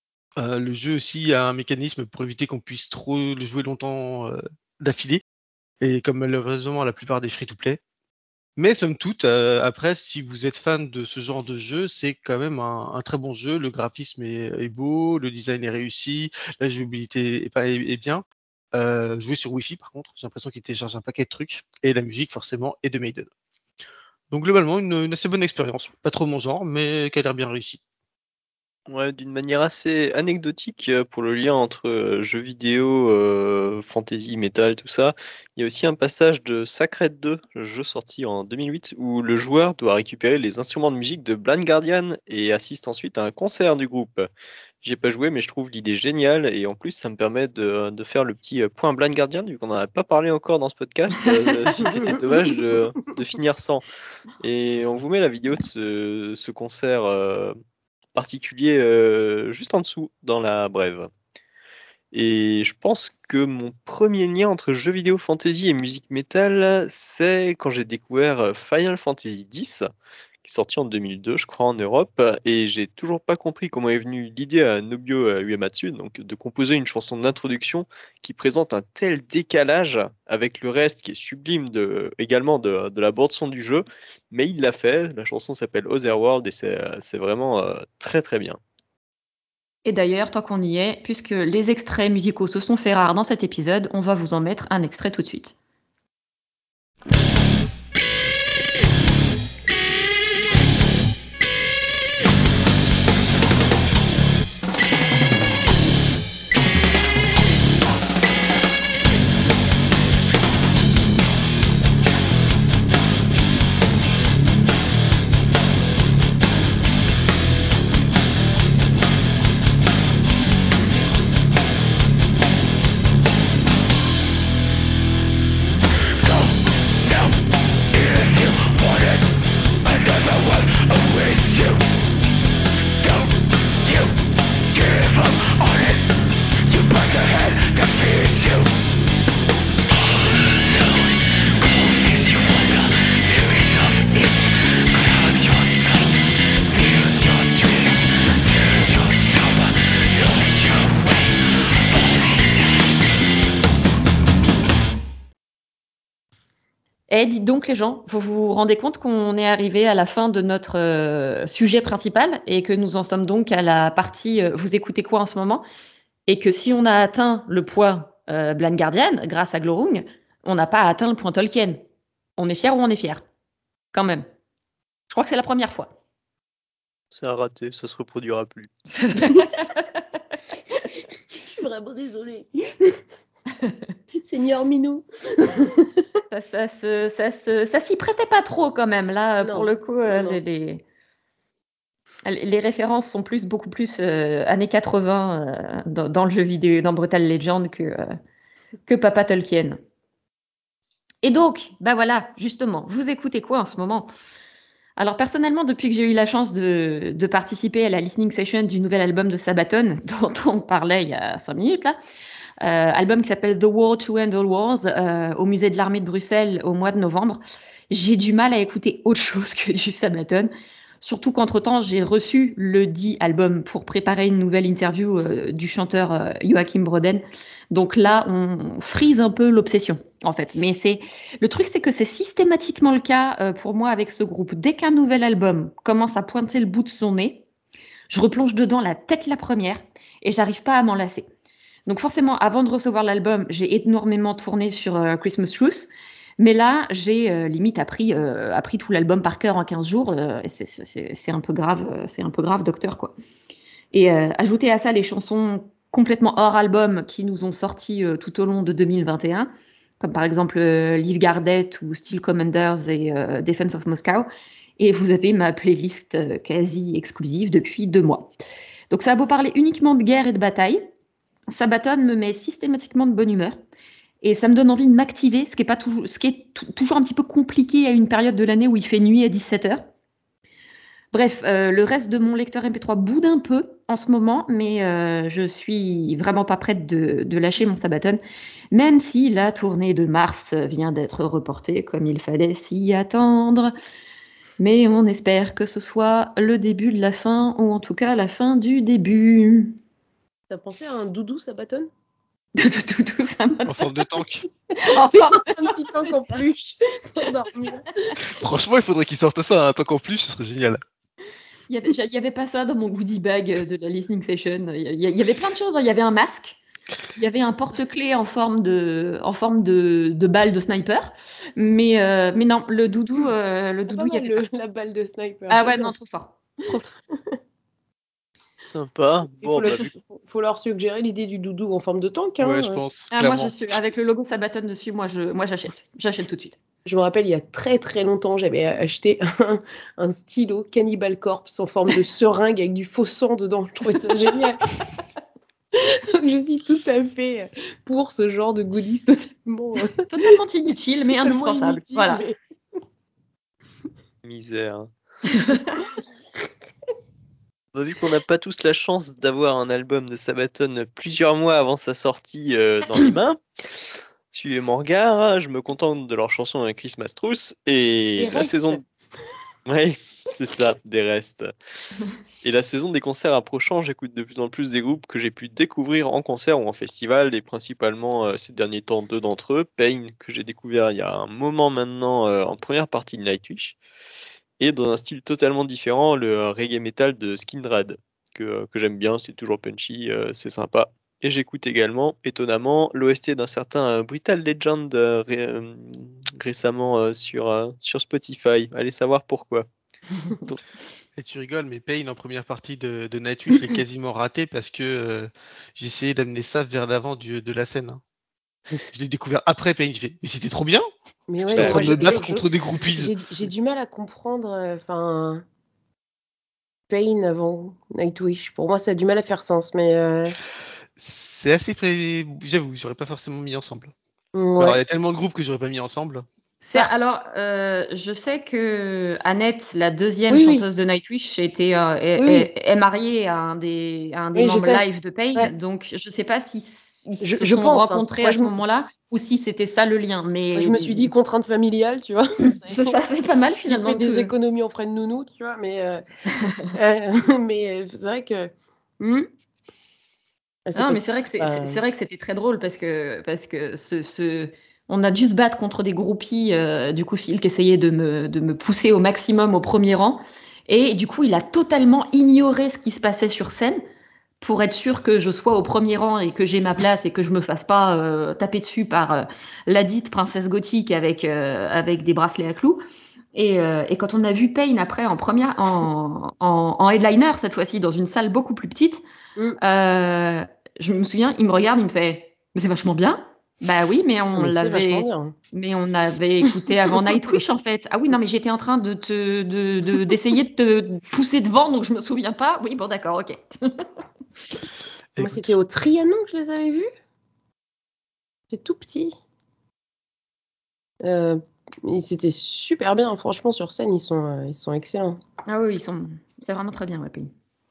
Le jeu aussi a un mécanisme pour éviter qu'on puisse trop le jouer longtemps d'affilée. et comme malheureusement la plupart des free-to-play. Mais somme toute, après, si vous êtes fan de ce genre de jeu, c'est quand même un très bon jeu. Le graphisme est beau, le design est réussi, la jouabilité est bien. Jouer sur Wi-Fi, par contre, j'ai l'impression qu'il télécharge un paquet de trucs. Et la musique, forcément, est de Maiden. Donc globalement, une assez bonne expérience. Pas trop mon genre, mais qui a l'air bien réussi. Ouais, d'une manière assez anecdotique pour le lien entre jeux vidéo, fantasy, metal, tout ça. Il y a aussi un passage de Sacred 2, jeu sorti en 2008, où le joueur doit récupérer les instruments de musique de Blind Guardian et assiste ensuite à un concert du groupe. J'ai pas joué, mais je trouve l'idée géniale et en plus ça me permet de faire le petit point Blind Guardian, vu qu'on n'en a pas parlé encore dans ce podcast. C'était dommage de finir sans. Et on vous met la vidéo de ce concert particulier juste en dessous dans la brève. Et je pense que mon premier lien entre jeux vidéo fantasy et musique metal, c'est quand j'ai découvert Final Fantasy X, qui est sorti en 2002, je crois, en Europe, et j'ai toujours pas compris comment est venue l'idée à Nobuo Uematsu, donc de composer une chanson d'introduction qui présente un tel décalage avec le reste qui est sublime également de la bande son du jeu, mais il l'a fait. La chanson s'appelle Otherworld et c'est vraiment très très bien. Et d'ailleurs, tant qu'on y est, puisque les extraits musicaux se sont fait rares dans cet épisode, on va vous en mettre un extrait tout de suite. Et dites donc les gens, vous vous rendez compte qu'on est arrivé à la fin de notre sujet principal et que nous en sommes donc à la partie vous écoutez quoi en ce moment, et que si on a atteint le point Blind Guardian grâce à Glorung, on n'a pas atteint le point Tolkien. On est fier ou on est fier quand même. Je crois que c'est la première fois. C'est un raté, ça se reproduira plus. Je suis vraiment désolée. Seigneur Minou. Ça s'y prêtait pas trop quand même là. Non, pour le coup, non. les références sont beaucoup plus années 80 dans le jeu vidéo, dans Brutal Legend que Papa Tolkien. Et donc, bah voilà, justement, vous écoutez quoi en ce moment? Alors personnellement, depuis que j'ai eu la chance de participer à la listening session du nouvel album de Sabaton, dont on parlait il y a 5 minutes là, album qui s'appelle The War to End All Wars, au musée de l'armée de Bruxelles au mois de novembre, j'ai du mal à écouter autre chose que du Sabaton. Surtout qu'entre-temps, j'ai reçu le dit album pour préparer une nouvelle interview du chanteur Joachim Broden. Donc là, on frise un peu l'obsession, en fait. Mais le truc, c'est que c'est systématiquement le cas pour moi avec ce groupe. Dès qu'un nouvel album commence à pointer le bout de son nez, je replonge dedans la tête la première et j'arrive pas à m'en lasser. Donc forcément, avant de recevoir l'album, j'ai énormément tourné sur Christmas Truth. Mais là, j'ai limite appris tout l'album par cœur en 15 jours. Et c'est un peu grave, docteur, quoi. Et ajouter à ça les chansons complètement hors album qui nous ont sorti tout au long de 2021, comme par exemple Live Guardet ou Steel Commanders et Defense of Moscow. Et vous avez ma playlist quasi exclusive depuis 2 mois. Donc ça a beau parler uniquement de guerre et de bataille, Sabaton me met systématiquement de bonne humeur. Et ça me donne envie de m'activer, ce qui est toujours un petit peu compliqué à une période de l'année où il fait nuit à 17h. Bref, le reste de mon lecteur MP3 boude un peu en ce moment, mais je suis vraiment pas prête de lâcher mon Sabaton, même si la tournée de mars vient d'être reportée comme il fallait s'y attendre. Mais on espère que ce soit le début de la fin, ou en tout cas la fin du début. T'as pensé à un doudou Sabaton? Tout ça. En forme de tank. En forme Un petit tank en peluche pour dormir. Franchement, il faudrait qu'ils sortent ça, un tank en plus, ce serait génial. Il y avait pas ça dans mon goodie bag de la listening session. Il y avait plein de choses. Il y avait un masque. Il y avait un porte-clés en forme de balle de sniper. Mais non, le doudou, Pas il y mal avait pas. la balle de sniper. Ah c'est ouais, bien. non, trop fort. Trop fort. Sympa. Il Bon, bah, vu faut leur suggérer l'idée du doudou en forme de tank. Ouais, Hein. je pense, Ah, moi, je clairement. suis avec le logo Sabaton dessus. Moi, j'achète. J'achète tout de suite. Je me rappelle, il y a très très longtemps, j'avais acheté un stylo Cannibal Corpse en forme de seringue avec du faux sang dedans. Je trouvais ça génial. Donc je suis tout à fait pour ce genre de goodies Totalement inutile, mais totalement indispensable. inutiles, Voilà. mais misère. Bah, vu qu'on n'a pas tous la chance d'avoir un album de Sabaton plusieurs mois avant sa sortie dans les mains, suivez mon regard, je me contente de leur chanson Christmas Truce et Des la restes. saison. Ouais, c'est ça, des restes. Et la saison des concerts approchant, j'écoute de plus en plus des groupes que j'ai pu découvrir en concert ou en festival, et principalement ces derniers temps deux d'entre eux, Pain, que j'ai découvert il y a un moment maintenant en première partie de Nightwish, et dans un style totalement différent, le reggae metal de Skinrad, que j'aime bien, c'est toujours punchy, c'est sympa. Et j'écoute également, étonnamment, l'OST d'un certain Brutal Legend récemment sur Spotify. Allez savoir pourquoi. Donc, Et tu rigoles, mais Payne en première partie de Nightwish, je l'ai quasiment raté parce que j'ai essayé d'amener ça vers l'avant de la scène. Hein. Je l'ai découvert après Payne, j'ai fait, mais c'était trop bien! Mais ouais, J'étais en bah train moi de me battre contre des groupies. j'ai du mal à comprendre. Enfin, Pain avant Nightwish. Pour moi, ça a du mal à faire sens, mais C'est assez j'avoue, j'aurais pas forcément mis ensemble. Mais alors, il y ouais. a tellement de groupes que j'aurais pas mis ensemble. Certes. Alors, je sais que Annette, la deuxième Oui, oui, chanteuse de Nightwish, est oui. est mariée à un des Oui, je membres sais. live de Pain. Ouais. Donc, je sais pas si ils se Je sont pense. Hein. rencontrés Moi, à ce moment-là ou si c'était ça le lien. je Mais me suis dit contrainte familiale, tu vois. c'est ça, c'est pas mal Qui fait finalement. des économies en frais de nounou, tu vois. Mais, mais c'est vrai que. C'est Non, mais peut-être. c'est vrai que c'est vrai que c'était très drôle parce que on a dû se battre contre des groupies du coup Silk essayait de me pousser au maximum au premier rang et du coup il a totalement ignoré ce qui se passait sur scène pour être sûr que je sois au premier rang et que j'ai ma place et que je me fasse pas taper dessus par la dite princesse gothique avec des bracelets à clous. Et quand on a vu Payne après en headliner cette fois-ci dans une salle beaucoup plus petite, je me souviens, il me regarde, il me fait, mais c'est vachement bien. Bah oui, Mais c'est vachement bien. mais on avait écouté avant Nightwish en fait. Ah oui, non, mais j'étais en train d'essayer de te pousser devant, donc je me souviens pas. Oui, bon, d'accord, ok. Moi, Écoute, c'était au Trianon que je les avais vus. C'est tout petit. Et c'était super bien. Franchement, sur scène, ils sont excellents. Ah oui, c'est vraiment très bien, ouais, Payne.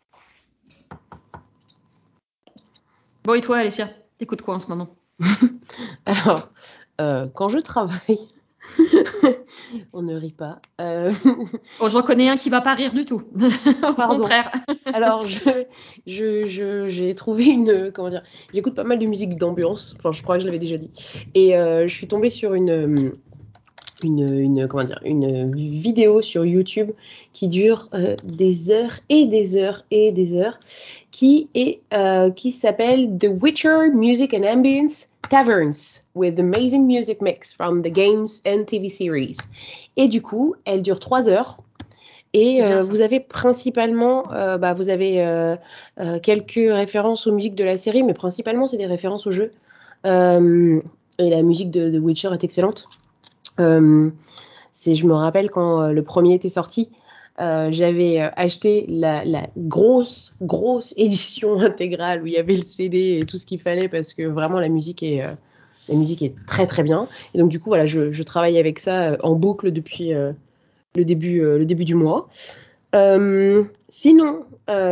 Bon, et toi, Alessia, t'écoutes quoi en ce moment? Alors, quand je travaille, on ne rit pas. Oh, j'en connais un qui va pas rire du tout. Au Pardon. contraire. Alors, j'ai trouvé comment dire, j'écoute pas mal de musique d'ambiance. Enfin, je crois que je l'avais déjà dit. Et je suis tombée sur comment dire, une vidéo sur YouTube qui dure des heures et des heures et des heures, qui s'appelle The Witcher Music and Ambience Taverns with amazing music mix from the games and TV series. Et du coup, elle dure 3 heures. Et C'est bien, ça. vous avez principalement, vous avez quelques références aux musiques de la série, mais principalement c'est des références au jeu. Et la musique de The Witcher est excellente. Je me rappelle quand le premier était sorti, j'avais acheté la grosse édition intégrale où il y avait le CD et tout ce qu'il fallait parce que vraiment la musique est très très bien. Et donc du coup voilà, je travaille avec ça en boucle depuis le début du mois. Sinon,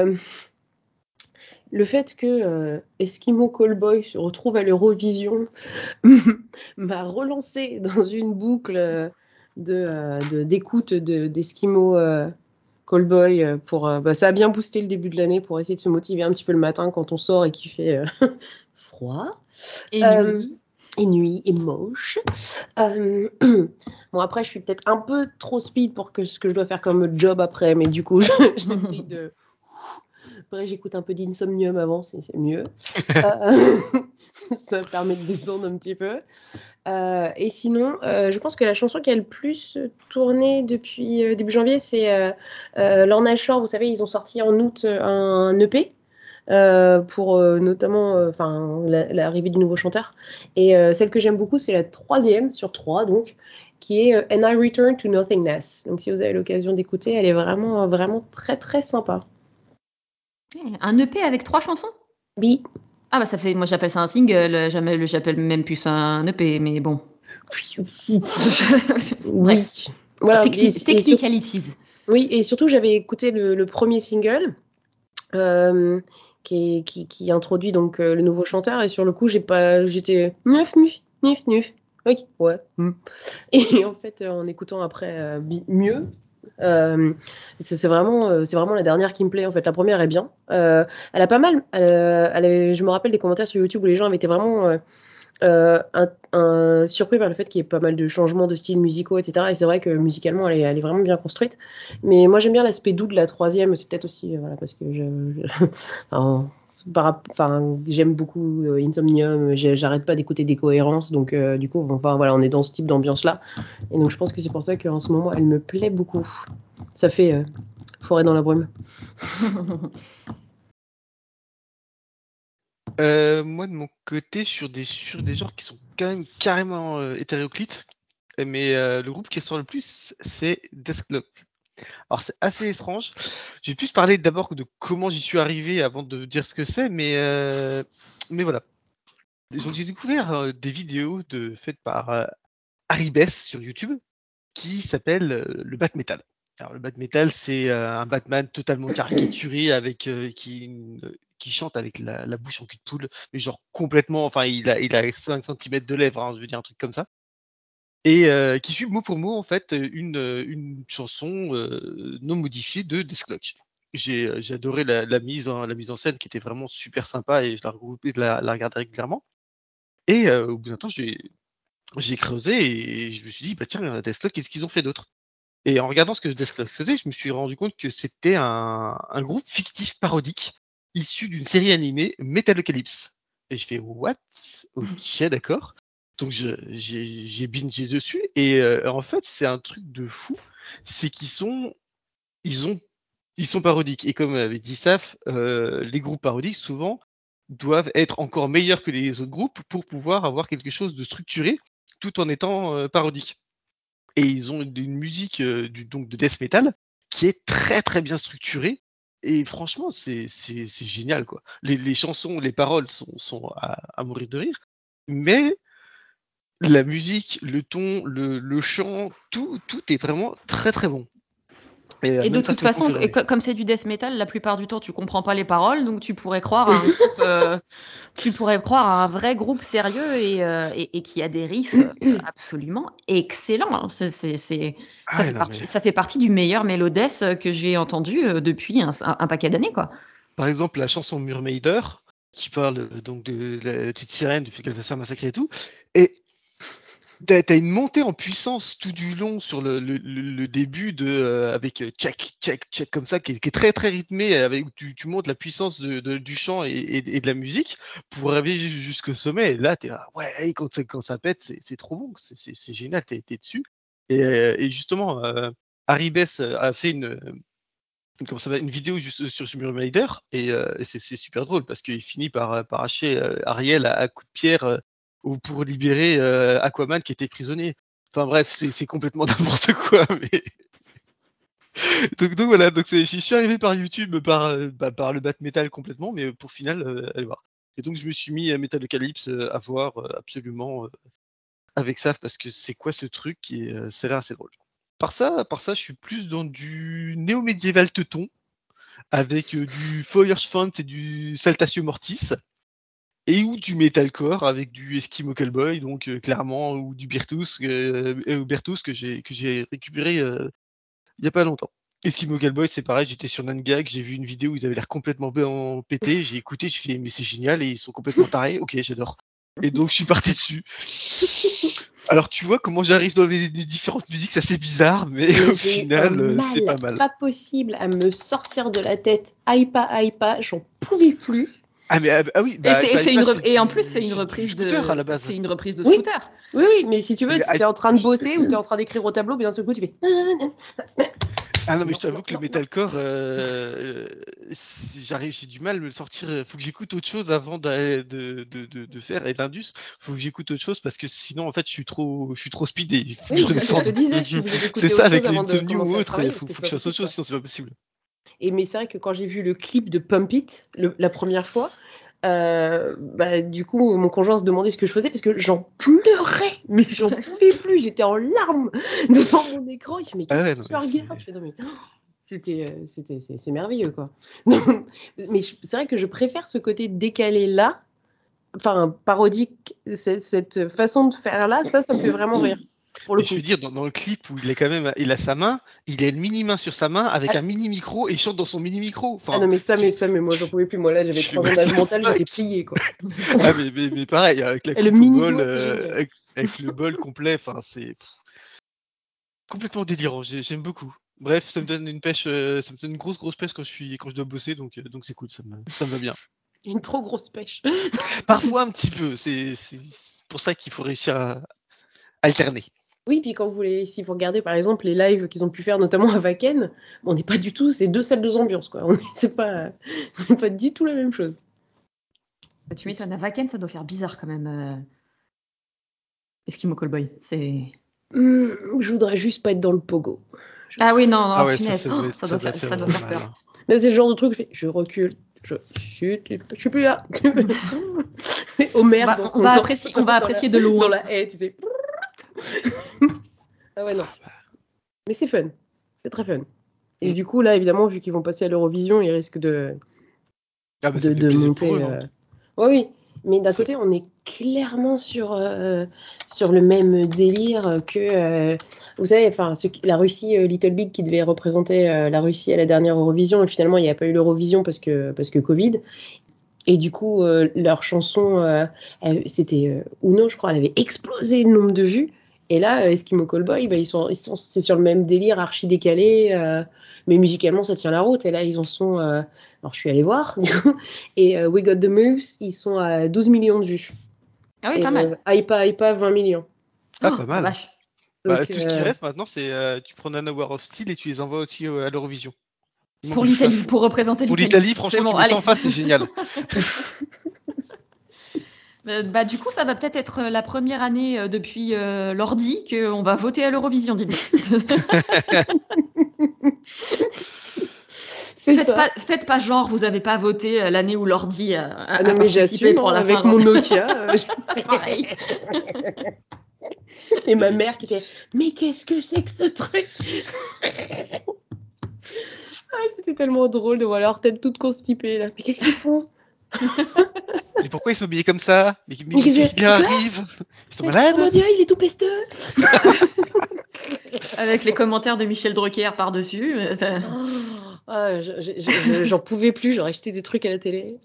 le fait que Eskimo Callboy se retrouve à l'Eurovision m'a relancé dans une boucle d'écoute d'Eskimo Callboy ça a bien boosté le début de l'année pour essayer de se motiver un petit peu le matin quand on sort et qu'il fait froid. Et nuit. Et nuit et moche. Bon, après, je suis peut-être un peu trop speed pour ce que je dois faire comme job après, mais du coup, j'essaie de. Après, j'écoute un peu d'Insomnium avant, c'est mieux. Ça permet de descendre un petit peu. Et sinon, je pense que la chanson qui a le plus tourné depuis début janvier, c'est Lorna Shore. Vous savez, ils ont sorti en août un EP. Pour notamment l'arrivée du nouveau chanteur. Et celle que j'aime beaucoup, c'est la 3e sur 3, donc, qui est And I Return to Nothingness. Donc si vous avez l'occasion d'écouter, elle est vraiment, vraiment très très sympa. Un EP avec 3 chansons? Oui. Ah bah moi j'appelle ça un single, j'appelle même plus un EP, mais bon. Oui. Voilà. Technicalities. Oui, et surtout j'avais écouté le premier single. Qui introduit donc le nouveau chanteur, et sur le coup j'étais neuf. Ok, ouais. Et en fait en écoutant après mieux, c'est vraiment la dernière qui me plaît en fait. La première est bien, elle a pas mal, je me rappelle des commentaires sur YouTube où les gens avaient été vraiment surpris par le fait qu'il y ait pas mal de changements de styles musicaux, etc. Et c'est vrai que musicalement, elle est vraiment bien construite. Mais moi, j'aime bien l'aspect doux de la 3e. C'est peut-être aussi parce que j'aime beaucoup Insomnium. J'arrête pas d'écouter des cohérences. Donc, du coup, voilà, on est dans ce type d'ambiance-là. Et donc, je pense que c'est pour ça qu'en ce moment, elle me plaît beaucoup. Ça fait Forêt dans la brume. Moi, de mon côté, sur des genres qui sont quand même carrément hétéroclites, mais le groupe qui sort le plus, c'est Desklock. Alors, c'est assez étrange. Je vais plus parler d'abord de comment j'y suis arrivé avant de dire ce que c'est, mais voilà. Donc, j'ai découvert des vidéos faites par Haribes sur YouTube qui s'appelle le Bat Metal. Alors, le Bat Metal, c'est un Batman totalement caricaturé qui chante avec la bouche en cul de poule, mais genre complètement, enfin, il a 5 centimètres de lèvres, hein, je veux dire un truc comme ça. Et qui suit mot pour mot, en fait, une chanson non modifiée de Desklock. J'ai adoré la mise en scène qui était vraiment super sympa, et je la regroupais la regardais régulièrement. Et au bout d'un temps, j'ai creusé et je me suis dit, bah tiens, Desklock, qu'est-ce qu'ils ont fait d'autre? Et en regardant ce que Desklock faisait, je me suis rendu compte que c'était un groupe fictif parodique issu d'une série animée Metalocalypse. Et je fais what? Ok, d'accord. Donc j'ai bingé dessus, et en fait c'est un truc de fou, c'est ils ont ils sont parodiques, et comme avait dit Saf, les groupes parodiques souvent doivent être encore meilleurs que les autres groupes pour pouvoir avoir quelque chose de structuré tout en étant parodique. Et ils ont une musique donc de death metal qui est très très bien structurée. Et franchement, c'est génial quoi. Les chansons, les paroles sont à mourir de rire, mais la musique, le ton, le chant, tout est vraiment très très bon. Et Et de même ça toute peut me façon, confirmer. comme c'est du death metal, la plupart du temps, tu comprends pas les paroles, donc tu pourrais croire à un groupe, tu pourrais croire à un vrai groupe sérieux et qui a des riffs absolument excellents. Ah ouais, non, mais... Ça fait partie du meilleur Melodès que j'ai entendu depuis un paquet d'années, quoi. Par exemple, la chanson Murmaider, qui parle donc de la petite sirène, du fait qu'elle va se faire massacrer et tout, et t'as une montée en puissance tout du long sur le début avec check, check, check comme ça, qui est très très rythmé, avec où tu montes la puissance du chant et de la musique pour arriver jusqu'au sommet. Et là, t'es là, ouais, hey, quand ça pète, c'est trop bon, c'est génial, t'es dessus. Et justement, Haribes a fait une vidéo juste sur Murmaider, et c'est super drôle parce qu'il finit par hacher Ariel à coups de pierre pour libérer Aquaman qui était prisonnier. Enfin bref, c'est complètement n'importe quoi. Mais... donc voilà, j'y suis arrivé par YouTube, par le Bat Metal complètement, mais pour final, allez voir. Et donc je me suis mis à Metalocalypse à voir absolument avec ça, parce que c'est quoi ce truc, et ça a l'air assez drôle. Par ça, je suis plus dans du néo-médiéval teuton, avec du Feuerschwanz et du Saltatio Mortis, et ou du metalcore avec du Eskimo Callboy, donc clairement, ou du Bertus que j'ai récupéré il y a pas longtemps. Eskimo Callboy, c'est pareil, j'étais sur Nangag, j'ai vu une vidéo où ils avaient l'air complètement pété, j'ai écouté, j'ai fait mais c'est génial et ils sont complètement tarés, ok j'adore. Et donc je suis parti dessus. Alors tu vois comment j'arrive dans les différentes musiques, c'est assez bizarre, mais au j'ai eu final un c'est pas mal. pas possible à me sortir de la tête. Aipa, j'en pouvais plus. Ah mais oui, Et en plus, c'est une reprise Scooter à la base. C'est une reprise de Oui. Scooter. Oui, mais si tu veux, Mais t'es en train de bosser ou t'es en train d'écrire au tableau, puis d'un seul coup, tu fais. Ah non, mais Non, je t'avoue non, que le non, metalcore, j'ai du mal à me le sortir. Faut que j'écoute autre chose avant de faire. Et l'Indus, faut que j'écoute autre chose parce que sinon, en fait, je suis trop speedé. Il faut que Oui, je c'est ce que je te redescende. disais, je suis obligée C'est d'écouter ça autre avec chose les avant de insomnies ou commencer à autre. travailler, Il parce faut que que c'est je pas fasse autre possible, chose, quoi. sinon c'est pas possible. Mais c'est vrai que quand j'ai vu le clip de Pump It, la première fois, du coup, mon conjoint se demandait ce que je faisais parce que j'en pleurais, mais j'en pouvais plus, j'étais en larmes devant mon écran. Il fait, mais Ah qu'est-ce ouais, que non, tu mais regardes? Je fais, non, mais c'est merveilleux, quoi. Mais c'est vrai que je préfère ce côté décalé là, enfin parodique, cette façon de faire là, ça me fait vraiment rire, pour le mais je coup. veux dire, dans le clip où il a sa main, il a une mini main sur sa main avec Ah, un mini micro et il chante dans son mini micro. ah Enfin, non, mais moi j'en pouvais plus. Moi là, j'avais je fais 3 ans what d'âge the mental, j'étais fuck. pliée, quoi. Ah mais pareil, avec la Et le coupe au mini bol, doigt, c'est génial. avec le bol complet, enfin c'est complètement délirant, j'aime beaucoup. Bref, ça me donne une pêche, ça me donne une grosse pêche quand je dois bosser, donc c'est cool, ça me va bien. Une trop grosse pêche. Parfois un petit peu, c'est pour ça qu'il faut réussir à alterner. Oui, puis si vous regardez par exemple les lives qu'ils ont pu faire, notamment à Wacken, on n'est pas du tout, c'est 2 salles, 2 ambiances, quoi. C'est pas du tout la même chose. Tu m'étonnes, à Wacken, ça doit faire bizarre quand même. Eskimo Callboy, c'est. Je voudrais juste pas être dans le pogo. Ah oui, non, Ah non, ouais, punaise, ça doit ça faire doit faire mal. peur. Là, c'est le genre de truc, je recule, je suis plus là. Homer dans On va apprécier de dans loin. la haie, tu sais. Ah ouais, non. Mais c'est fun. C'est très fun. Et du coup, là, évidemment, vu qu'ils vont passer à l'Eurovision, ils risquent Ah bah ça me fait de plaisir pour monter. eux. Hein. Oui. Mais d'un C'est- côté, on est clairement sur le même délire que, vous savez, enfin, la Russie, Little Big, qui devait représenter la Russie à la dernière Eurovision, et finalement, il n'y a pas eu l'Eurovision parce que Covid. Et du coup, leur chanson, c'était Uno, je crois, elle avait explosé le nombre de vues. Et là, Eskimo Callboy, c'est sur le même délire archi décalé, mais musicalement, ça tient la route. Et là, ils en sont. Alors, je suis allée voir, du coup, et We Got the Moves, ils sont à 12 millions de vues. Ah oui, Et pas mal. Aipa, 20 millions. Ah Oh, pas la mal. vache. Bah Donc, tout ce qui reste maintenant, c'est tu prends Nanowar of Steel et tu les envoies aussi à l'Eurovision. Il manque Pour plus que ça. l'Italie, pour représenter Pour l'Italie. l'Italie, C'est franchement, tu bon, mets ça allez. en face, c'est génial. Du coup, ça va peut-être être la première année depuis l'ordi qu'on va voter à l'Eurovision, dis donc. c'est ça. Faites pas genre, vous avez pas voté l'année où l'ordi a Ah non, mais participé j'assume, pour hein, la avec fin. mon Nokia. Pareil. Et ma mère qui fait mais qu'est-ce que c'est que ce truc? C'était tellement drôle de voir leur tête toute constipée là. Mais qu'est-ce qu'ils font? Mais pourquoi ils sont habillés comme ça? Mais Mais qu'est-ce qui leur arrive? Ils sont Oh malades? mon dieu, il est tout pesteux. Avec les commentaires de Michel Drucker par-dessus. J'en pouvais plus, j'aurais acheté des trucs à la télé.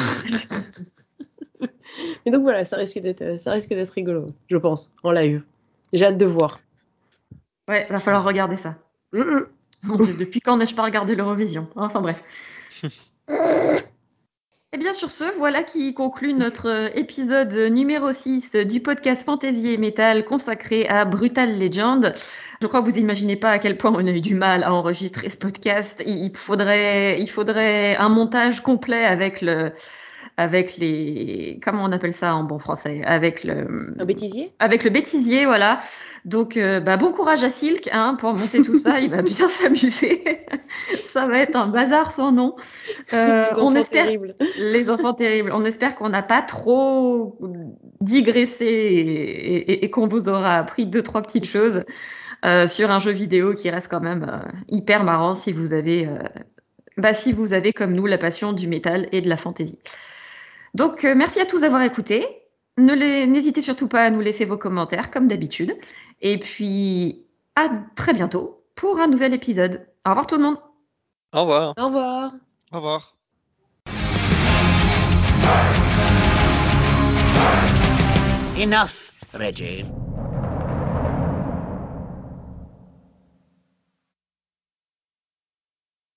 Mais donc voilà, ça risque d'être rigolo, je pense, en live. J'ai hâte de voir. Ouais, va falloir regarder ça. Mon Dieu, depuis quand n'ai-je pas regardé l'Eurovision? Enfin bref. Et bien sur ce, voilà qui conclut notre épisode numéro 6 du podcast Fantasy et Metal consacré à Brutal Legend. Je crois que vous imaginez pas à quel point on a eu du mal à enregistrer ce podcast. Il faudrait un montage complet avec les, comment on appelle ça en bon français? Un bêtisier? Avec le bêtisier, voilà. Donc, bon courage à Silk, hein, pour monter tout ça. Il va bien s'amuser. Ça va être un bazar sans nom. Les On enfants espère, terribles. les enfants terribles. On espère qu'on n'a pas trop digressé et qu'on vous aura appris 2-3 petites choses sur un jeu vidéo qui reste quand même hyper marrant si vous avez, comme nous la passion du métal et de la fantasy. Donc, merci à tous d'avoir écouté. N'hésitez surtout pas à nous laisser vos commentaires comme d'habitude. Et puis, à très bientôt pour un nouvel épisode. Au revoir tout le monde. Au revoir. Au revoir. Au revoir. Enough, Reggie.